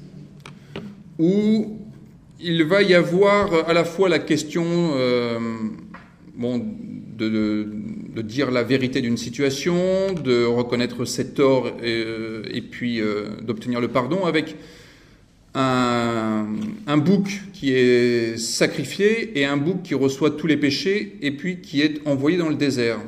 A: où il va y avoir à la fois la question euh, bon, de, de, de dire la vérité d'une situation, de reconnaître ses torts et, et puis euh, d'obtenir le pardon, avec un, un bouc qui est sacrifié et un bouc qui reçoit tous les péchés et puis qui est envoyé dans le désert.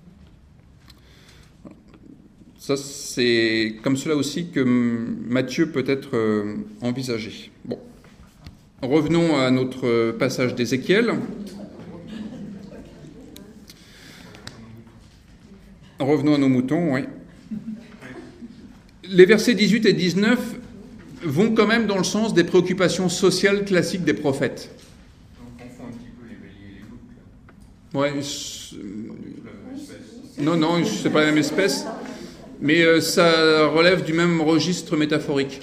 A: Ça, c'est comme cela aussi que Matthieu peut être euh, envisagé. Bon. Revenons à notre passage d'Ézéchiel. Revenons à nos moutons, oui. Les versets dix-huit et dix-neuf vont quand même dans le sens des préoccupations sociales classiques des prophètes.
F: On confond un petit peu les béliers et les boucs.
A: Ouais. Non, non, c'est pas la même espèce, mais euh, ça relève du même registre métaphorique.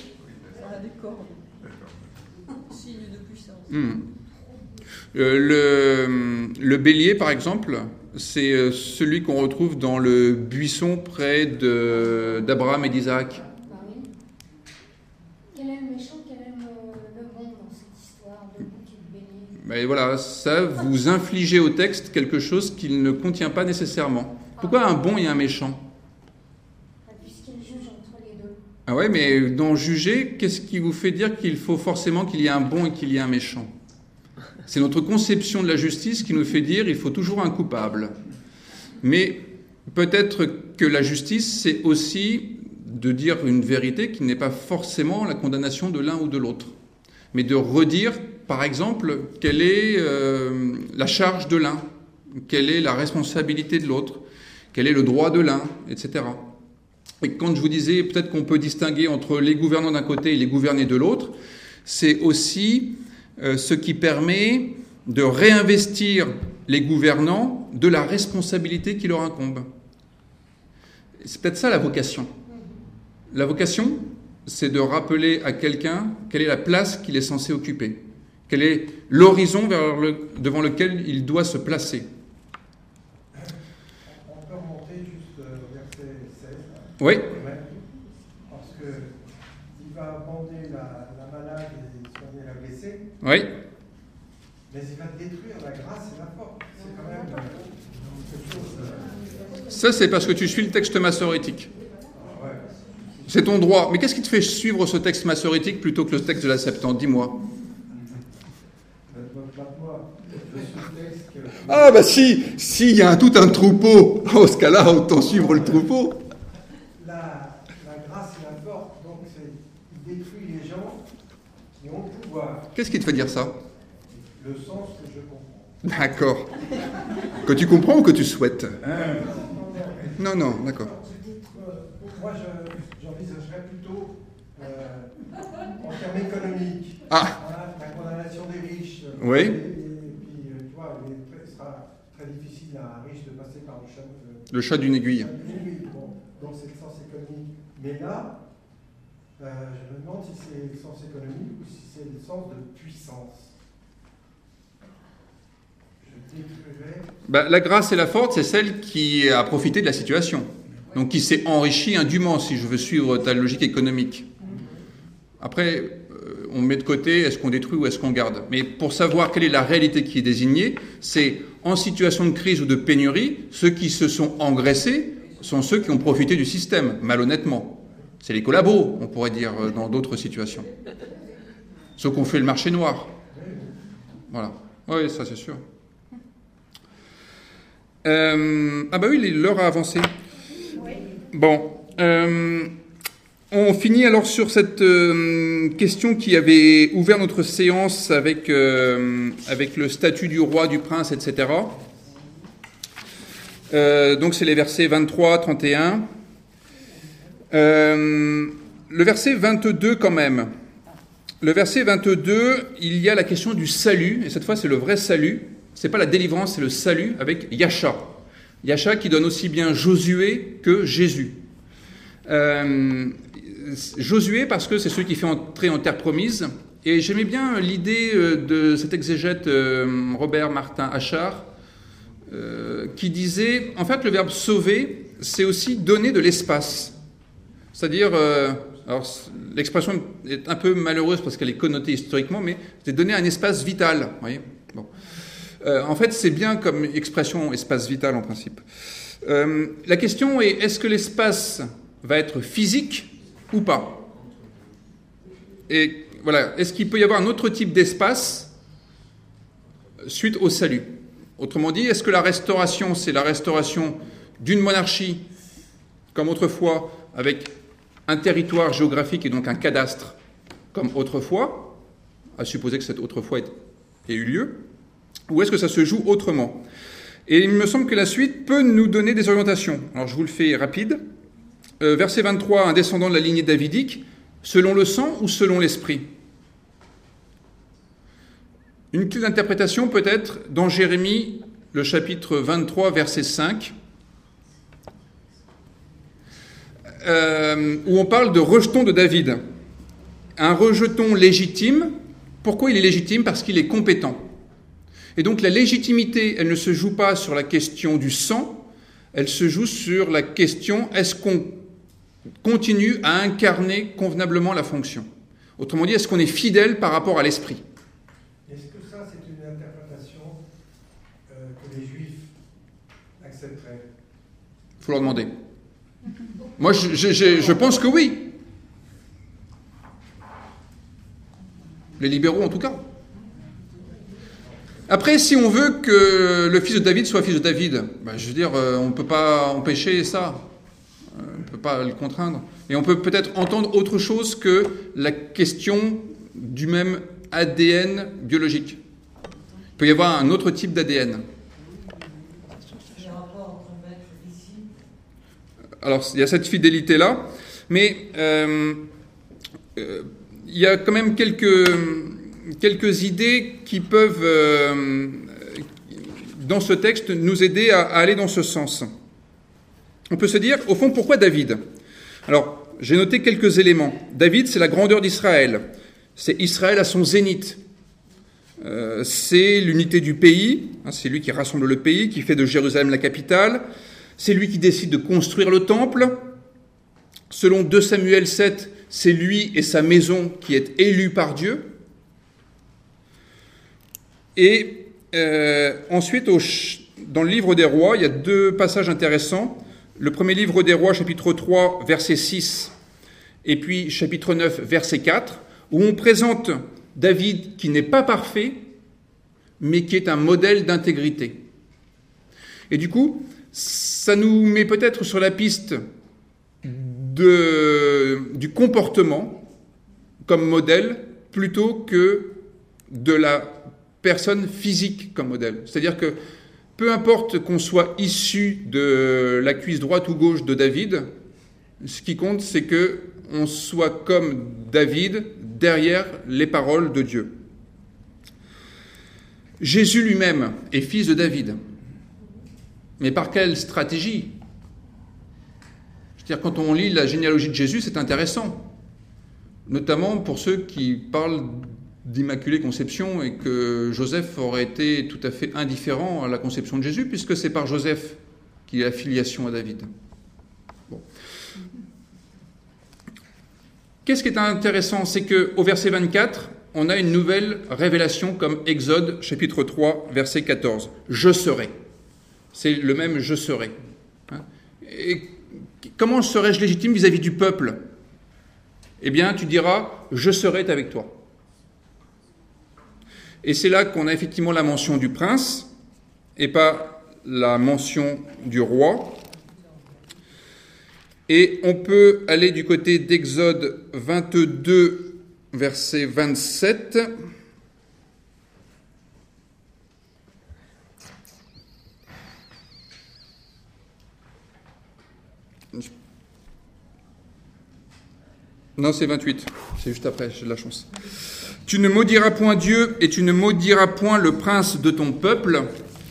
A: Hmm. Euh, le, le bélier, par exemple, c'est celui qu'on retrouve dans le buisson près de, d'Abraham et d'Isaac.
M: Bah oui. Quel est le méchant, quel est le, le bon dans cette histoire de bouc et de bélier?
A: Mais voilà, ça, vous infligez au texte quelque chose qu'il ne contient pas nécessairement. Pourquoi un bon et un méchant?
M: Puisqu'il juge entre les deux.
A: Ah ouais, mais dans juger, qu'est-ce qui vous fait dire qu'il faut forcément qu'il y ait un bon et qu'il y ait un méchant? C'est notre conception de la justice qui nous fait dire qu'il faut toujours un coupable. Mais peut-être que la justice, c'est aussi de dire une vérité qui n'est pas forcément la condamnation de l'un ou de l'autre, mais de redire, par exemple, quelle est euh, la charge de l'un, quelle est la responsabilité de l'autre, quel est le droit de l'un, et cetera. Et quand je vous disais peut-être qu'on peut distinguer entre les gouvernants d'un côté et les gouvernés de l'autre, c'est aussi euh, ce qui permet de réinvestir les gouvernants de la responsabilité qui leur incombe. C'est peut-être ça la vocation. La vocation, c'est de rappeler à quelqu'un quelle est la place qu'il est censé occuper, quel est l'horizon vers le, devant lequel il doit se placer.
K: On peut remonter juste au verset seize.
A: Oui.
K: Parce qu'il va bander la, la malade et soigner la blessée.
A: Oui.
K: Mais il va détruire la grâce et la force. C'est quand même quelque chose. Euh...
A: Ça, c'est parce que tu suis le texte massorétique.
K: Ouais.
A: C'est ton droit. Mais qu'est-ce qui te fait suivre ce texte massorétique plutôt que le texte de la Septante? Dis-moi. Ah bah si, si, il y a un, tout un troupeau. Dans ce cas-là, autant suivre le troupeau.
K: La, la grâce et la force, donc c'est, il détruit les gens qui ont le pouvoir.
A: Qu'est-ce qui te fait dire ça?
K: Le sens que je comprends.
A: D'accord. Que tu comprends ou que tu souhaites? Non, non, d'accord.
K: Moi, je, j'envisagerais plutôt euh, en termes économiques.
A: Ah.
K: Voilà, la condamnation des riches.
A: Oui.
K: Et, et puis, tu vois, il sera très difficile à un riche de passer par le chat, euh,
A: le chat d'une aiguille.
K: Bon, donc c'est le sens économique. Mais là, euh, je me demande si c'est le sens économique ou si c'est le sens de puissance. Je décrirais...
A: Bah, la grâce et la force, c'est celle qui a profité de la situation. Donc qui s'est enrichie indûment, si je veux suivre ta logique économique. Après, on met de côté, est-ce qu'on détruit ou est-ce qu'on garde? Mais pour savoir quelle est la réalité qui est désignée, c'est en situation de crise ou de pénurie, ceux qui se sont engraissés sont ceux qui ont profité du système, malhonnêtement. C'est les collabos, on pourrait dire, dans d'autres situations. Ceux qui ont fait le marché noir. Voilà. Oui, ça c'est sûr. Euh, ah bah oui, l'heure a avancé. Bon. Euh, On finit alors sur cette euh, question qui avait ouvert notre séance avec, euh, avec le statut du roi, du prince, et cetera. Euh, donc c'est les versets vingt-trois à trente et un. Euh, le verset vingt-deux quand même. Le verset vingt-deux, il y a la question du salut, et cette fois c'est le vrai salut. C'est pas la délivrance, c'est le salut avec Yasha. Yasha qui donne aussi bien Josué que Jésus. Euh, Josué parce que c'est celui qui fait entrer en terre promise, et j'aimais bien l'idée de cet exégète Robert Martin Achard euh, qui disait en fait le verbe sauver c'est aussi donner de l'espace, c'est-à-dire euh, alors l'expression est un peu malheureuse parce qu'elle est connotée historiquement, mais c'est donner un espace vital, vous voyez. Bon. Euh, en fait c'est bien comme expression espace vital en principe. Euh, la question est est-ce que l'espace va être physique ou pas? Et voilà, est-ce qu'il peut y avoir un autre type d'espace suite au salut? Autrement dit, est-ce que la restauration, c'est la restauration d'une monarchie, comme autrefois, avec un territoire géographique et donc un cadastre, comme autrefois, à supposer que cette autrefois ait eu lieu, ou est-ce que ça se joue autrement? Et il me semble que la suite peut nous donner des orientations. Alors je vous le fais rapide. Euh, verset vingt-trois, un descendant de la lignée davidique, selon le sang ou selon l'esprit? Une clé d'interprétation peut être dans Jérémie, le chapitre vingt-trois, verset cinq, euh, où on parle de rejeton de David. Un rejeton légitime. Pourquoi il est légitime? Parce qu'il est compétent. Et donc la légitimité, elle ne se joue pas sur la question du sang, elle se joue sur la question, est-ce qu'on continue à incarner convenablement la fonction? Autrement dit, est-ce qu'on est fidèle par rapport à l'esprit?
K: Est-ce que ça, c'est une interprétation euh, que les Juifs accepteraient?
A: Il faut leur demander. Moi, je, je, je, je pense que oui. Les libéraux, en tout cas. Après, si on veut que le fils de David soit fils de David, ben, je veux dire, on ne peut pas empêcher ça. On ne peut pas le contraindre. Et on peut peut-être entendre autre chose que la question du même A D N biologique. Il peut y avoir un autre type d'A D N. Alors, il y a cette fidélité-là, mais euh, euh, il y a quand même quelques, quelques idées qui peuvent, euh, dans ce texte, nous aider à, à aller dans ce sens. On peut se dire, au fond, pourquoi David? Alors, j'ai noté quelques éléments. David, c'est la grandeur d'Israël. C'est Israël à son zénith. Euh, c'est l'unité du pays. Hein, c'est lui qui rassemble le pays, qui fait de Jérusalem la capitale. C'est lui qui décide de construire le temple. Selon deux Samuel sept, c'est lui et sa maison qui est élu par Dieu. Et euh, ensuite, au, dans le livre des rois, il y a deux passages intéressants. Le premier livre des rois, chapitre trois, verset six, et puis chapitre neuf, verset quatre, où on présente David qui n'est pas parfait, mais qui est un modèle d'intégrité. Et du coup, ça nous met peut-être sur la piste de, du comportement comme modèle, plutôt que de la personne physique comme modèle. C'est-à-dire que peu importe qu'on soit issu de la cuisse droite ou gauche de David, ce qui compte, c'est qu'on soit comme David derrière les paroles de Dieu. Jésus lui-même est fils de David. Mais par quelle stratégie? C'est-à-dire, quand on lit la généalogie de Jésus, c'est intéressant. Notamment pour ceux qui parlent d'Immaculée Conception et que Joseph aurait été tout à fait indifférent à la conception de Jésus, puisque c'est par Joseph qu'il y a la filiation à David. Bon. Qu'est-ce qui est intéressant? C'est qu'au verset vingt-quatre, on a une nouvelle révélation comme Exode, chapitre trois, verset quatorze. « Je serai ». C'est le même « je serai ». Et comment serais-je légitime vis-à-vis du peuple? Eh bien, tu diras « je serai avec toi ». Et c'est là qu'on a effectivement la mention du prince et pas la mention du roi. Et on peut aller du côté d'Exode vingt-deux, verset vingt-sept. Non, c'est vingt-huit. C'est juste après, j'ai de la chance. Tu ne maudiras point Dieu et tu ne maudiras point le prince de ton peuple.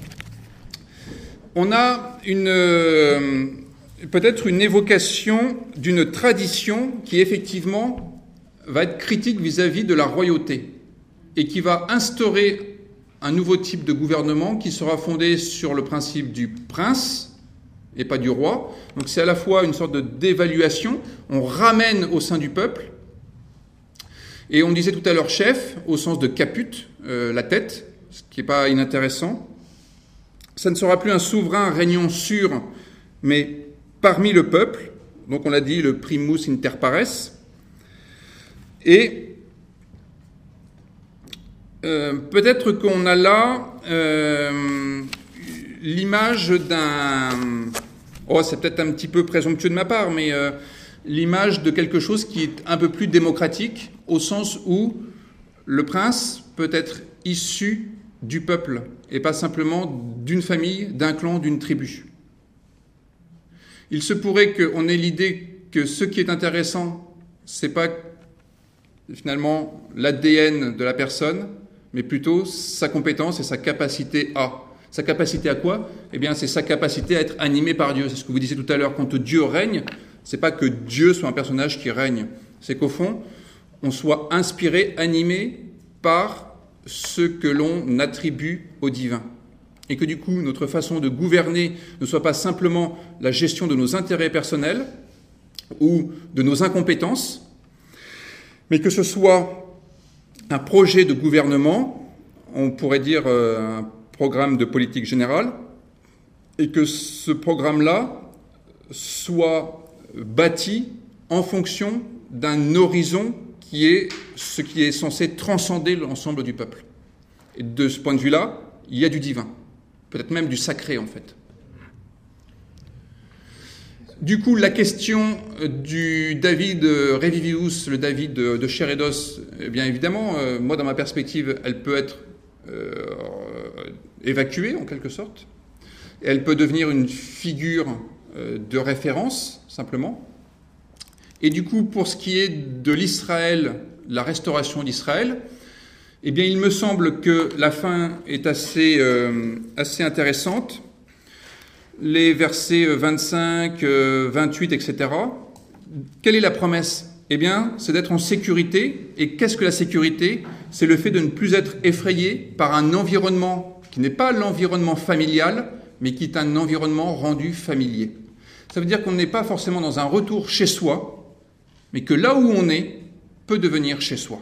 A: On a une, euh, peut-être une évocation d'une tradition qui effectivement va être critique vis-à-vis de la royauté et qui va instaurer un nouveau type de gouvernement qui sera fondé sur le principe du prince et pas du roi. Donc c'est à la fois une sorte de d'évaluation, on ramène au sein du peuple. Et on disait tout à l'heure chef, au sens de caput, euh, la tête, ce qui n'est pas inintéressant. Ça ne sera plus un souverain régnant sur, mais parmi le peuple. Donc on l'a dit, le primus inter pares. Et euh, peut-être qu'on a là euh, l'image d'un... Oh, c'est peut-être un petit peu présomptueux de ma part, mais... Euh, l'image de quelque chose qui est un peu plus démocratique, au sens où le prince peut être issu du peuple, et pas simplement d'une famille, d'un clan, d'une tribu. Il se pourrait qu'on ait l'idée que ce qui est intéressant, c'est pas finalement l'A D N de la personne, mais plutôt sa compétence et sa capacité à. Sa capacité à quoi? Eh bien, c'est sa capacité à être animé par Dieu. C'est ce que vous disiez tout à l'heure, quand Dieu règne, c'est pas que Dieu soit un personnage qui règne, c'est qu'au fond, on soit inspiré, animé par ce que l'on attribue au divin. Et que du coup, notre façon de gouverner ne soit pas simplement la gestion de nos intérêts personnels ou de nos incompétences, mais que ce soit un projet de gouvernement, on pourrait dire un programme de politique générale, et que ce programme-là soit bâti en fonction d'un horizon qui est ce qui est censé transcender l'ensemble du peuple. Et de ce point de vue-là, il y a du divin, peut-être même du sacré en fait. Du coup, la question du David Revivius, le David de chair et d'os, eh bien évidemment, euh, moi dans ma perspective, elle peut être euh, évacuée en quelque sorte. Elle peut devenir une figure euh, de référence, simplement. Et du coup, pour ce qui est de l'Israël, la restauration d'Israël, eh bien, il me semble que la fin est assez, euh, assez intéressante. Les versets vingt-cinq, vingt-huit, et cetera. Quelle est la promesse? Eh bien, c'est d'être en sécurité. Et qu'est-ce que la sécurité? C'est le fait de ne plus être effrayé par un environnement qui n'est pas l'environnement familial, mais qui est un environnement rendu familier. Ça veut dire qu'on n'est pas forcément dans un retour chez soi, mais que là où on est peut devenir chez soi.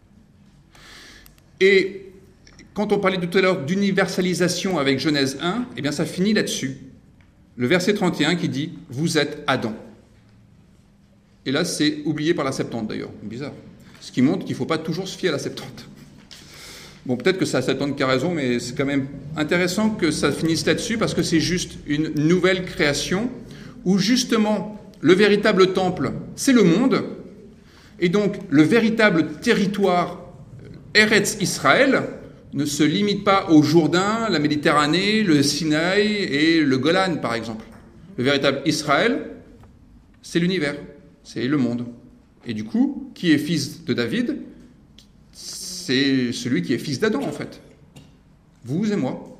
A: Et quand on parlait tout à l'heure d'universalisation avec Genèse un, eh bien ça finit là-dessus. Le verset trente et un qui dit « Vous êtes Adam ». Et là, c'est oublié par la Septante d'ailleurs, bizarre. Ce qui montre qu'il ne faut pas toujours se fier à la Septante. Bon, peut-être que c'est la Septante qui a raison, mais c'est quand même intéressant que ça finisse là-dessus parce que c'est juste une nouvelle création où justement le véritable temple, c'est le monde, et donc le véritable territoire Eretz Israël ne se limite pas au Jourdain, la Méditerranée, le Sinaï et le Golan, par exemple. Le véritable Israël, c'est l'univers, c'est le monde. Et du coup, qui est fils de David? C'est celui qui est fils d'Adam, en fait. Vous et moi.